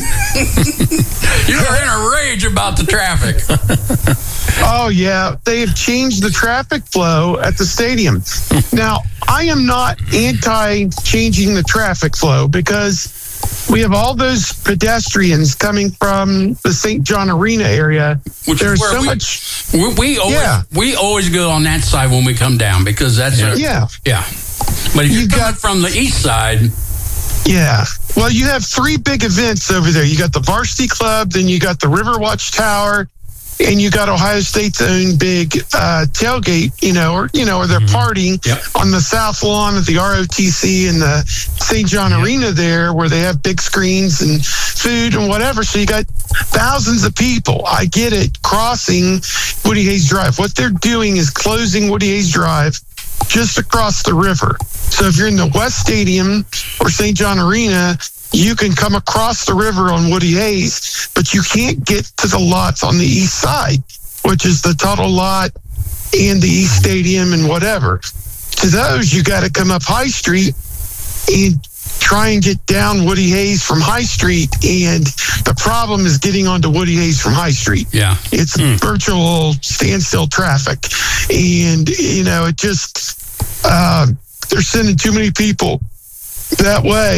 a rage about the traffic. Oh, yeah. They have changed the traffic flow at the stadium. Now, I am not anti-changing the traffic flow, because we have all those pedestrians coming from the St. John Arena area. There's so much. We always go on that side when we come down, because that's But if you're coming from the east side. Yeah. Well, you have 3 big events over there. You got the Varsity Club, then you got the Riverwatch Tower, and you got Ohio State's own big tailgate, or they're partying on the south lawn of the ROTC and the St. John Arena there, where they have big screens and food and whatever. So you got thousands of people. I get it, crossing Woody Hayes Drive. What they're doing is closing Woody Hayes Drive just across the river. So if you're in the West Stadium or St. John Arena, you can come across the river on Woody Hayes, but you can't get to the lots on the east side, which is the Tuttle lot and the East Stadium and whatever. To those, you got to come up High Street and try and get down Woody Hayes from High Street, and the problem is getting onto Woody Hayes from High Street. Yeah. It's virtual standstill traffic, and, it just, they're sending too many people that way.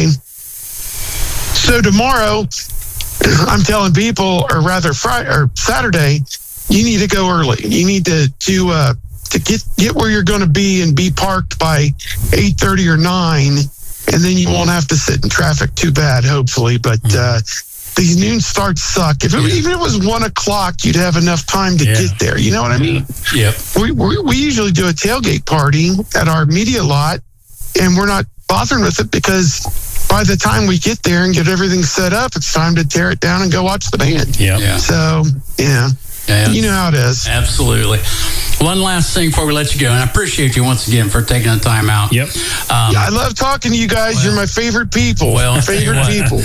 So tomorrow, I'm telling people, or rather Friday or Saturday, you need to go early. You need to get where you're going to be and be parked by 8:30 or 9, and then you won't have to sit in traffic too bad, hopefully. But these noon starts suck. Even if it was 1 o'clock, you'd have enough time to get there. You know what I mean? Yep. We usually do a tailgate party at our media lot, and we're not bothering with it, because by the time we get there and get everything set up, it's time to tear it down and go watch the band. Yeah. So, you know how it is. Absolutely. One last thing before we let you go, and I appreciate you once again for taking the time out. Yep. I love talking to you guys. You're my favorite people. Well, favorite people.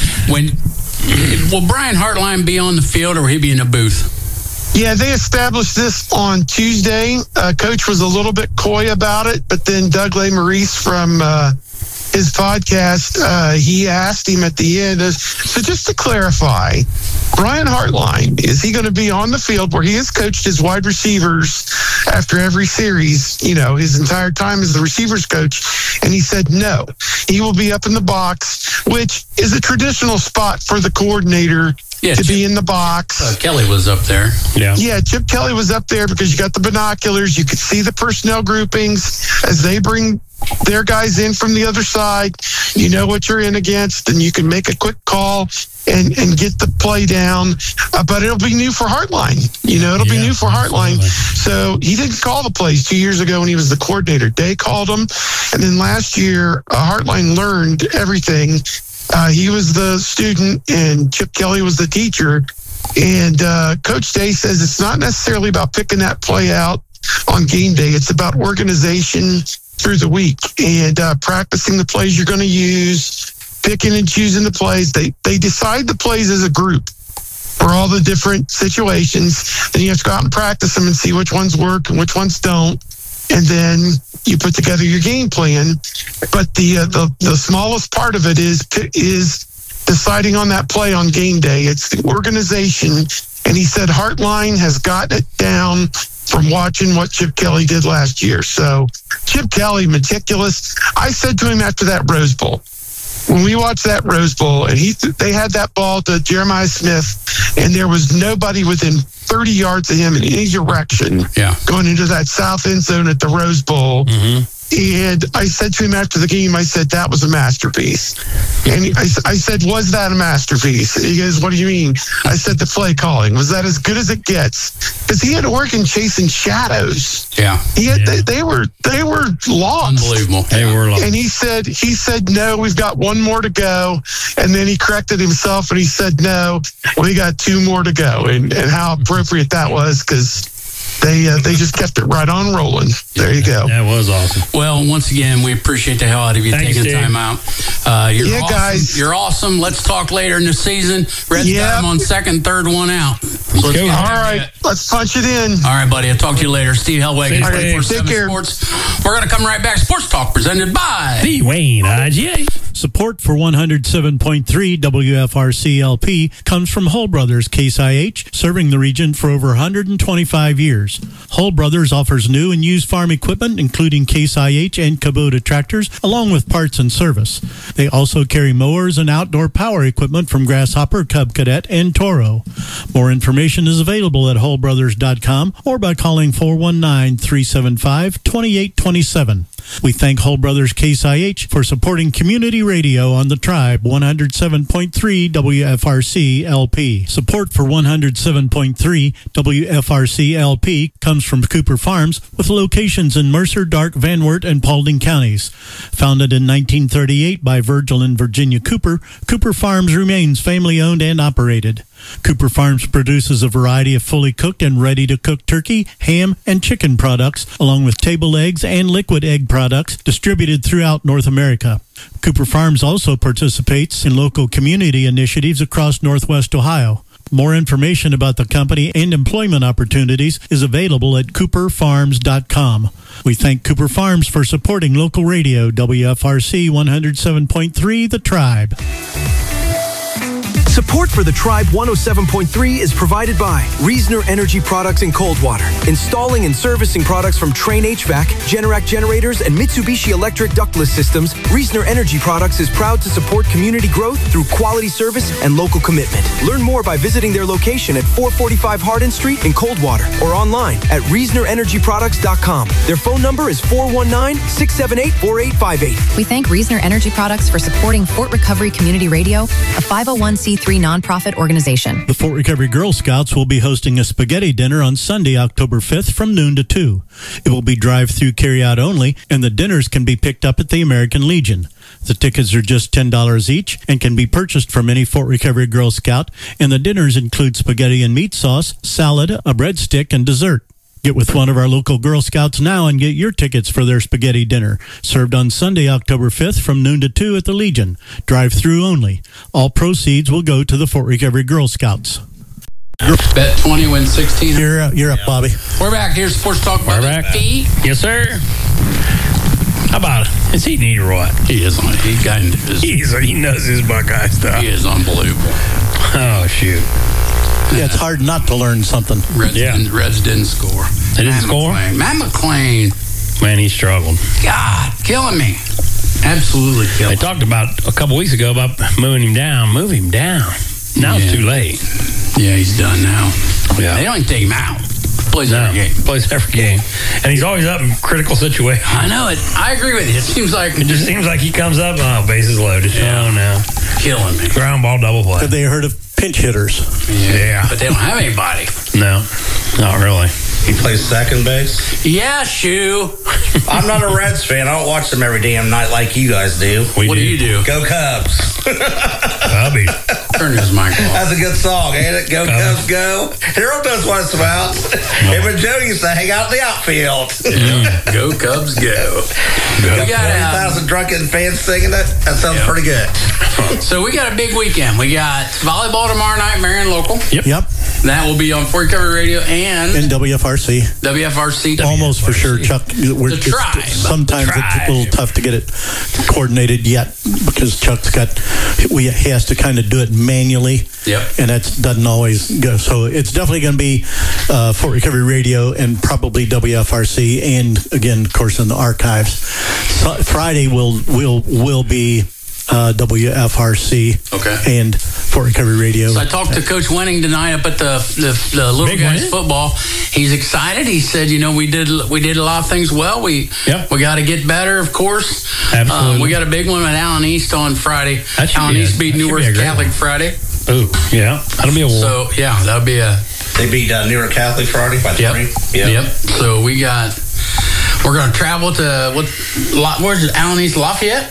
Will Brian Hartline be on the field, or will he be in a booth? Yeah, they established this on Tuesday. Coach was a little bit coy about it, but then Doug LeMaurice from his podcast, he asked him at the end, so just to clarify, Brian Hartline, is he going to be on the field where he has coached his wide receivers after every series, his entire time as the receivers coach? And he said no. He will be up in the box, which is a traditional spot for the coordinator to be in the box. Kelly was up there. Yeah, Chip Kelly was up there because you got the binoculars. You could see the personnel groupings as they bring their guys in from the other side. You know what you're in against, and you can make a quick call and get the play down. But it'll be new for Heartline. It'll be new for Heartline. So he didn't call the plays 2 years ago when he was the coordinator. Day called them. And then last year, Heartline learned everything. He was the student and Chip Kelly was the teacher. And Coach Day says it's not necessarily about picking that play out on game day. It's about organization through the week and practicing the plays you're going to use, picking and choosing the plays. They decide the plays as a group for all the different situations. Then you have to go out and practice them and see which ones work and which ones don't. And then you put together your game plan. But the smallest part of it is deciding on that play on game day. It's the organization. And he said Heartline has gotten it down from watching what Chip Kelly did last year. So Chip Kelly, meticulous. I said to him after that Rose Bowl, when we watched that Rose Bowl, and they had that ball to Jeremiah Smith, and there was nobody within 30 yards of him in any direction going into that south end zone at the Rose Bowl. Mm-hmm. And I said to him after the game, I said, that was a masterpiece. And I said, was that a masterpiece? He goes, what do you mean? I said, the play calling. Was that as good as it gets? Because he had to work in chasing shadows. Yeah. They were lost. Unbelievable. They were lost. And he said, no, we've got one more to go. And then he corrected himself and he said, no, we got two more to go. And how appropriate that was, because they just kept it right on rolling. There you go. That was awesome. Well, once again, we appreciate the hell out of you taking time out. You're awesome. Guys. You're awesome. Let's talk later in the season. Red's got them on second, third one out. Let's go. All right. Let's punch it in. All right, buddy. I'll talk to you later. Steve Hellwagon, 24/7 Sports. We're going to come right back. Sports Talk presented by the Wayne IGA. Support for 107.3 WFRC-LP comes from Hull Brothers Case IH, serving the region for over 125 years. Hull Brothers offers new and used farm equipment, including Case IH and Kubota tractors, along with parts and service. They also carry mowers and outdoor power equipment from Grasshopper, Cub Cadet, and Toro. More information is available at hullbrothers.com or by calling 419-375-2827. We thank Hull Brothers Case IH for supporting community radio on the Tribe 107.3 WFRC LP. Support for 107.3 WFRC LP comes from Cooper Farms, with locations in Mercer, Dark, Van Wert, and Paulding counties. Founded in 1938 by Virgil and Virginia Cooper, Cooper Farms remains family-owned and operated. Cooper Farms produces a variety of fully cooked and ready-to-cook turkey, ham, and chicken products, along with table eggs and liquid egg products distributed throughout North America. Cooper Farms also participates in local community initiatives across Northwest Ohio. More information about the company and employment opportunities is available at cooperfarms.com. We thank Cooper Farms for supporting local radio, WFRC 107.3 The Tribe. Support for the Tribe 107.3 is provided by Reasoner Energy Products in Coldwater. Installing and servicing products from Train HVAC, Generac Generators, and Mitsubishi Electric Ductless Systems, Reasoner Energy Products is proud to support community growth through quality service and local commitment. Learn more by visiting their location at 445 Hardin Street in Coldwater or online at ReasonerEnergyProducts.com. Their phone number is 419-678-4858. We thank Reasoner Energy Products for supporting Fort Recovery Community Radio, a 501c3 nonprofit organization. The Fort Recovery Girl Scouts will be hosting a spaghetti dinner on Sunday, October 5th from noon to 2. It will be drive-through carry-out only, and the dinners can be picked up at the American Legion. The tickets are just $10 each and can be purchased from any Fort Recovery Girl Scout, and the dinners include spaghetti and meat sauce, salad, a breadstick, and dessert. Get with one of our local Girl Scouts now and get your tickets for their spaghetti dinner, served on Sunday, October 5th from noon to 2 at the Legion. Drive-through only. All proceeds will go to the Fort Recovery Girl Scouts. Bet 20 wins 16. You're up, Bobby. We're back. Here's Sports Talk. We're back. Yes, sir. How about it? Is he neat or what? He is. He knows his Buckeye stuff. He is unbelievable. Oh, shoot. Yeah, it's hard not to learn something. Reds didn't score. They didn't score? Matt McClain. Man, he struggled. God, killing me. Absolutely killing me. They talked about a couple weeks ago about moving him down. Move him down. Now it's too late. Yeah, he's done now. Yeah. They don't even take him out. Plays every game. Plays every game. And he's always up in critical situations. I know it. I agree with you. It just seems like he comes up, bases loaded. Yeah. Oh, no. Killing me. Ground ball, double play. Have they heard of pinch hitters? Yeah. But they don't have anybody. No, not really. He plays second base? Yeah, Shoe. I'm not a Reds fan. I don't watch them every damn night like you guys do. What do you do? Go Cubs. Cubby. Turn his mic off. That's a good song, ain't it? Go Cubs, go. Harold knows what it's about. Him and Joe used to hang out in the outfield. Yeah. Go Cubs, go. We got 40,000 drunken fans singing it. That sounds pretty good. So we got a big weekend. We got volleyball tomorrow night, Marion Local. Yep. That will be on Fort Recovery Radio and WFRC. WFRC. Almost for sure, Chuck. The Tribe. Sometimes it's a little tough to get it coordinated yet because Chuck's he has to kind of do it manually. Yep. And that doesn't always go. So it's definitely going to be Fort Recovery Radio and probably WFRC, and again, of course, in the archives. So Friday will be WFRC and Fort Recovery Radio. So I talked to Coach Wenning tonight up at the little Big guys win. football. He's excited. He said, we did a lot of things well. We got to get better, of course. Absolutely. We got a big one at Allen East on Friday. Allen East beat Newark Catholic Friday. Oh, yeah. That'll be a war. So, yeah, that'll be a... They beat Newark Catholic Friday by 3. Yep. So we're going to travel to where's it? Allen East, Lafayette?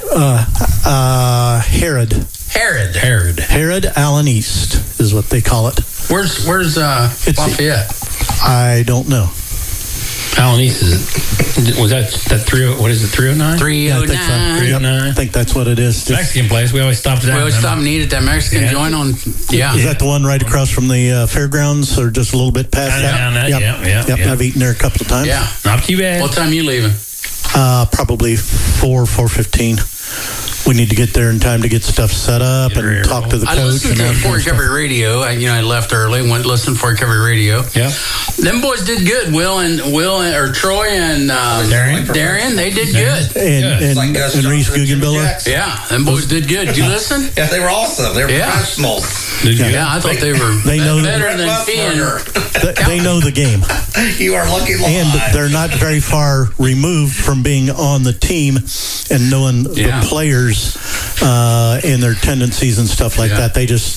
Herod Allen East is what they call it. Where's Lafayette? I don't know. Allen East was that 3? What is it? 309? 309. Yeah, 309. I think that's what it is. Mexican place. We always stopped at that. We always stop and eat at that Mexican joint on. Yeah. Is that the one right across from the fairgrounds, or just a little bit past that? Yep. I've eaten there a couple of times. Yeah. Not too bad. What time you leaving? Probably 4:15. We need to get there in time to get stuff set up and talk to the coach. I listened to Fort Recovery Radio. I left early, went listen to Fort Recovery Radio. Yeah. Them boys did good. Will or Troy and Darian, they did good. And Reese Guggenbiller. Yeah, them boys did good. Did you listen? Yeah, they were awesome. They were professionals. Yeah, I thought they were better than Fee. They know the game. You are lucky live. And they're not very far removed from being on the team and knowing the players and their tendencies and stuff like that. They just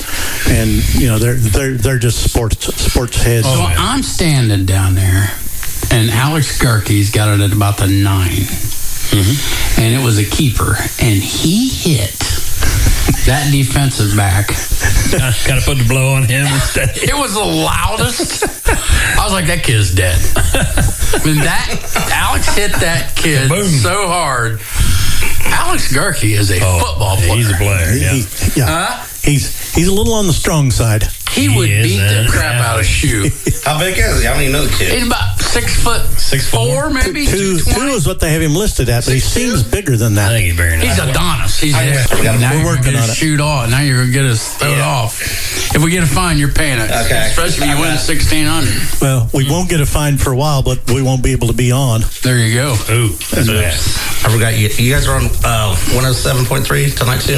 they're just sports heads. So I'm standing down there, and Alex Garkey's got it at about the 9, and it was a keeper, and he hit that defensive back. Got to put the blow on him instead. It was the loudest. I was like, that kid's dead. When Alex hit that kid so hard. Alex Garkey is a football player. He's a player. He's a little on the strong side. He would beat the crap out of Shoe. How big is he? I don't even know the kid. He's about 6'4", maybe. 2 is what they have him listed at, but he seems bigger than that. I think he's bigger than He's Adonis. We're working on it. Shoot off. Now you're going to get us thrown off. If we get a fine, you're paying it. Okay. Especially if you win 1,600. Well, we won't get a fine for a while, but we won't be able to be on. There you go. Ooh, that's bad. I forgot you guys are on 107.3 tonight too.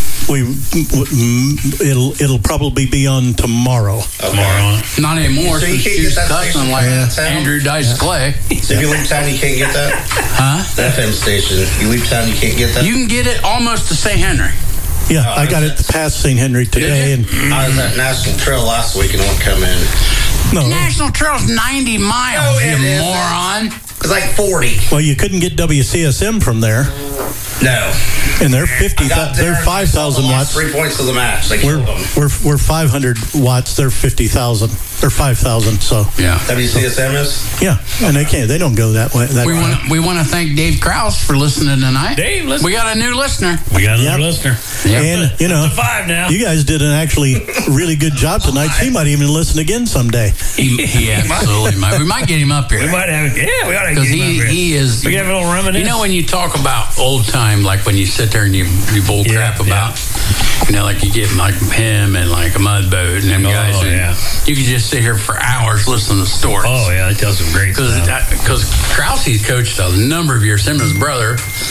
It'll probably be on tomorrow. Tomorrow. Not anymore. So you can't Shoe's get that cussing like Andrew Dice Clay. So if you leave town, you can't get that? Huh? The FM station. You leave town, you can't get that? You can get it almost to St. Henry. Yeah, I got it past St. Henry today. And I was at National Trail last week and it won't come in. No. National Trail's 90 miles, you moron. It's like 40. Well, you couldn't get WCSM from there. No. And they're 5,000 watts. 3 points of the match. They killed them. We're 500 watts. They're 50,000 or 5,000. So yeah. WCSM is. Yeah, and they don't go that way. We want to thank Dave Krause for listening tonight. Dave, listen. We got a new listener. Listener. Yep. And It's a 5 now. you guys did an actually really good job tonight. He might even listen again someday. He absolutely might. We might get him up here. We might have. Yeah, we ought to get him up here. He is. We got a little reminiscence. You know, when you talk about old time, like when you sit there and you bull crap about, like you get like him and like a mud boat and them guys. You could just sit here for hours listening to stories. Oh yeah, they tell some great stuff. Because Krause coached a number of years. Him and his brother.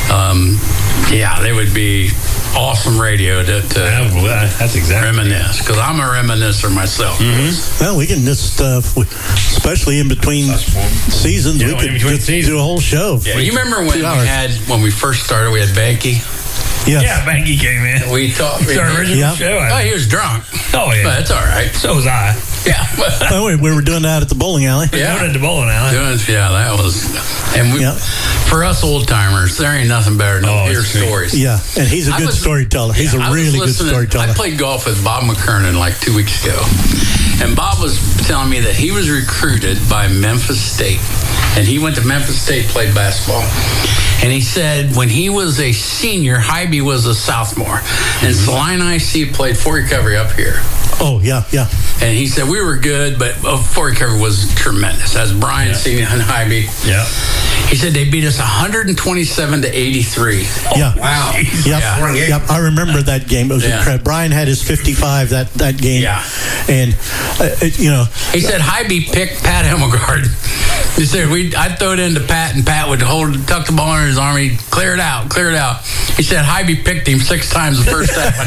they would be awesome radio to that's exactly reminisce, because I'm a reminiscer myself. Well, we can just, especially in between seasons, we could just do a whole show. Yeah, you remember when we first started, we had Banky? Yes. Yeah, Banky came in. We talked. It's our original show. Oh, he was drunk. Oh, yeah. But it's all right. So was I. Yeah. We were doing that at the bowling alley. Doing it at the bowling alley. That was. And for us old timers, there ain't nothing better than to hear stories. Yeah, and he's a good storyteller. He's a really good storyteller. I played golf with Bob McKernan like 2 weeks ago. And Bob was telling me that he was recruited by Memphis State. And he went to Memphis State, played basketball. And he said when he was a senior, Hybe was a sophomore. And Saline IC played Fort Recovery up here. Oh, yeah. And he said we were good, but Fort Recovery was tremendous. As Brian Senior and Hybe. Yeah. He said they beat us 127-83. Yeah. Wow. Yep. I remember that game. It was incredible. Brian had his 55 that game. Yeah. And, he said Hybe picked Pat Hemmelgard. He said I'd throw it into Pat, and Pat would tuck the ball under his arm. He'd clear it out. He said Hybe picked him 6 times the first time.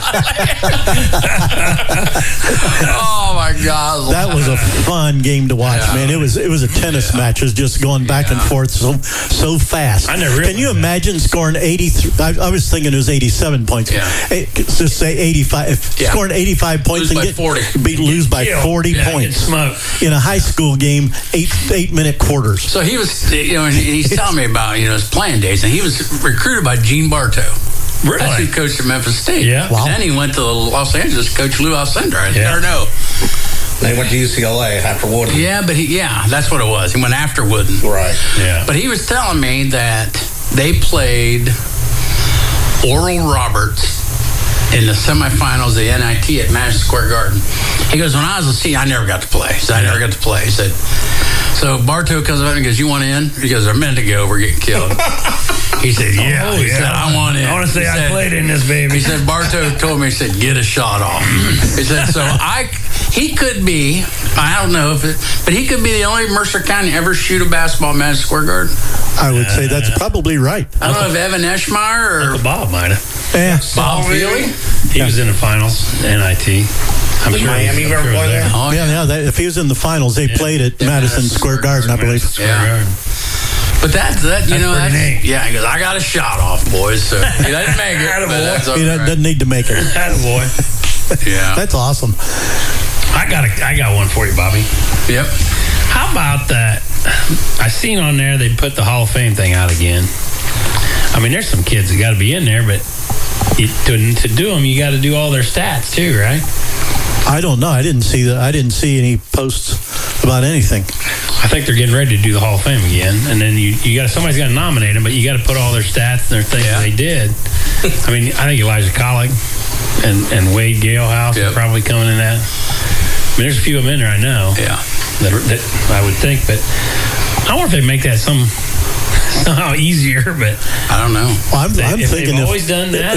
Oh my God! That was a fun game to watch, man. It was a tennis match. It was just going back and forth so fast. Can you imagine scoring 83? I was thinking it was 87 points. Yeah. Just say 85. Scoring 85 points lose by 40 points in a high school game, 8-minute quarters. So he was, and he's telling me about his playing days, and he was recruited by Gene Bartow. Really? That's who coached at Memphis State. Yeah. Wow. And then he went to Los Angeles, Coach Lou Alcindra. I don't know. They went to UCLA after Wooden. Yeah, but that's what it was. He went after Wooden. Right. Yeah. But he was telling me that they played Oral Roberts in the semifinals of the NIT at Madison Square Garden. He goes, when I was a senior, I never got to play. He said, He said, so Bartow comes up and goes, you want in? He goes, a minute ago, we're getting killed. He said, yeah. He said, I want in. I want to say I played in this, baby. He said, Bartow told me, he said, get a shot off. He said, he could be, I don't know but he could be the only Mercer County ever shoot a basketball at Madison Square Garden. I would say that's probably right. I don't know if Evan Eschmeyer or Uncle Bob might have. Yeah. Bob Feely. He was in the finals, NIT. I'm sure Miami ever play there? Oh, yeah. If he was in the finals, they played at Madison Square Garden, I believe. Yeah. But that's neat. Yeah, he goes, I got a shot off, boys. So he doesn't make it. But that's He doesn't need to make it. Attaboy. Yeah. That's awesome. I got one for you, Bobby. Yep. How about that? I seen on there they put the Hall of Fame thing out again. I mean, there's some kids that got to be in there, but to do them, you got to do all their stats too, right? I don't know. I didn't see that. I didn't see any posts about anything. I think they're getting ready to do the Hall of Fame again, and then somebody's got to nominate them, but you got to put all their stats and their things that they did. I mean, I think Elijah Collick and Wade Galehouse are probably coming in that. I mean, there's a few of them in there I know. Yeah. That I would think, but I wonder if they make that somehow easier, but I don't know. Well, I'm thinking they've always done that.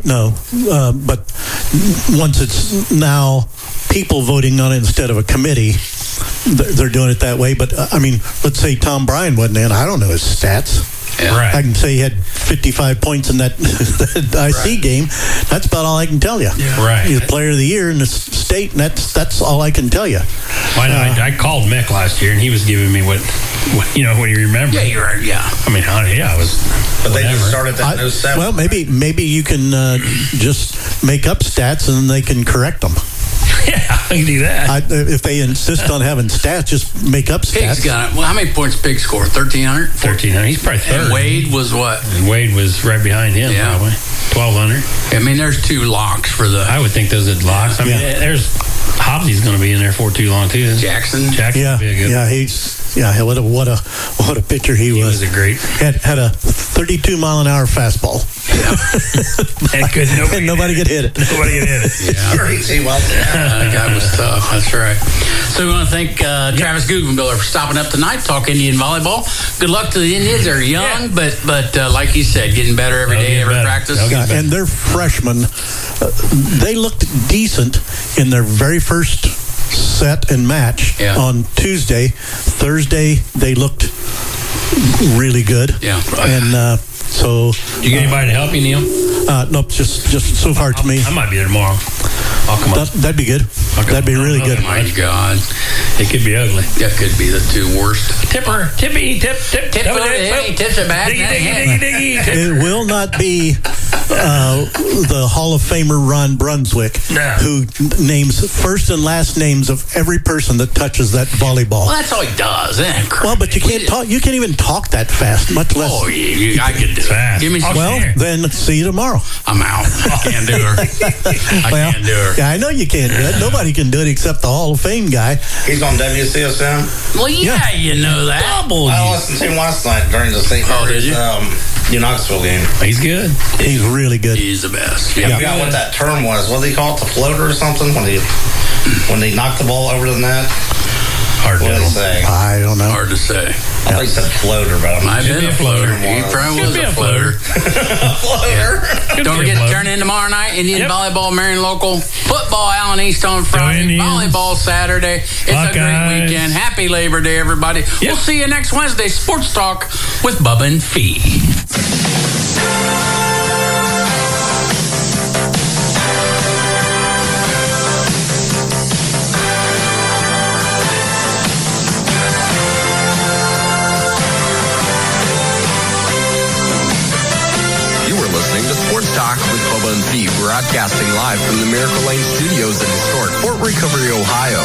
But once it's now people voting on it instead of a committee, they're doing it that way. But I mean, let's say Tom Bryan wasn't in. I don't know his stats. Yeah. Right. I can say he had 55 points in that IC game. That's about all I can tell you. Yeah. Right. He's player of the year in the state, and that's all I can tell you. I called Mick last year, and he was giving me what you remember. Yeah, you're right. Yeah. I mean, I was. But they just started that in 07. Well, maybe you can just make up stats, and then they can correct them. Yeah, I can do that. If they insist on having stats, just make up stats. Pig's got it. Well, how many points Pig score? 1,300? 1,300. He's probably third. And Wade was what? And Wade was right behind him, probably. 1,200. I mean, there's 2 locks for the... I would think those are locks. I mean, there's... Hobbsy's going to be in there for too long, too. Jackson would be a good one. What a pitcher he was. He was a great... Had a 32-mile-an-hour fastball. Yeah. and nobody could hit it. Nobody could hit it. Yeah. That guy was tough. That's right. So we want to thank Travis Guggenbiller for stopping up tonight, talk Indian volleyball. Good luck to the Indians. They're young, but like he said, getting better every day, every practice. And they're freshmen. They looked decent in their very first set and match on Tuesday. Thursday, they looked really good. Yeah. And So, you get anybody to help you, Neil? Nope, just so far to me. I might be there tomorrow. I'll come up. That'd be good. That'd be really good. Oh my God, it could be ugly. That could be the two worst. Tippy, tip Hey, tips are back. Diggy. It will not be the Hall of Famer Ron Brunswick, who names first and last names of every person that touches that volleyball. Well, that's all he does, isn't it? Well, but you can't talk. You can't even talk that fast, much less. Oh, I could do it. Give me some. Well, then see you tomorrow. I'm out. I can't do her. I can't do her. Yeah, I know you can't do it. Nobody can do it except the Hall of Fame guy. He's on WCSM. Well, yeah, you know that. I listened to him last night during the St. Mary's Knoxville game. He's good. He's really good. He's the best. I forgot what that term was. What do they call it? The floater or something? When they knock the ball over the net? Hard to say. I don't know. Hard to say. I thought you said floater, but I've been a floater. He probably was a floater. Don't forget to turn in tomorrow night. Indian volleyball, Marion Local. Football, Allen East on Friday. Volleyball Saturday. It's a great weekend. Happy Labor Day, everybody. We'll see you next Wednesday. Sports Talk with Bubba and Fee. Sports Talk with Bubba and Fee, broadcasting live from the Miracle Lane Studios in historic Fort Recovery, Ohio.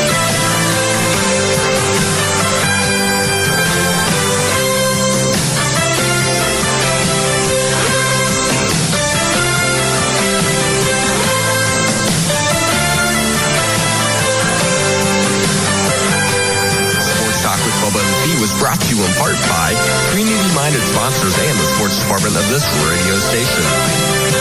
Sports Talk with Bubba and Fee was brought to you in part by community-minded sponsors and the sports department of this radio station.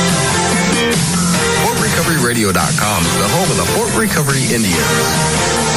FortRecoveryRadio.com is the home of the Fort Recovery Indians.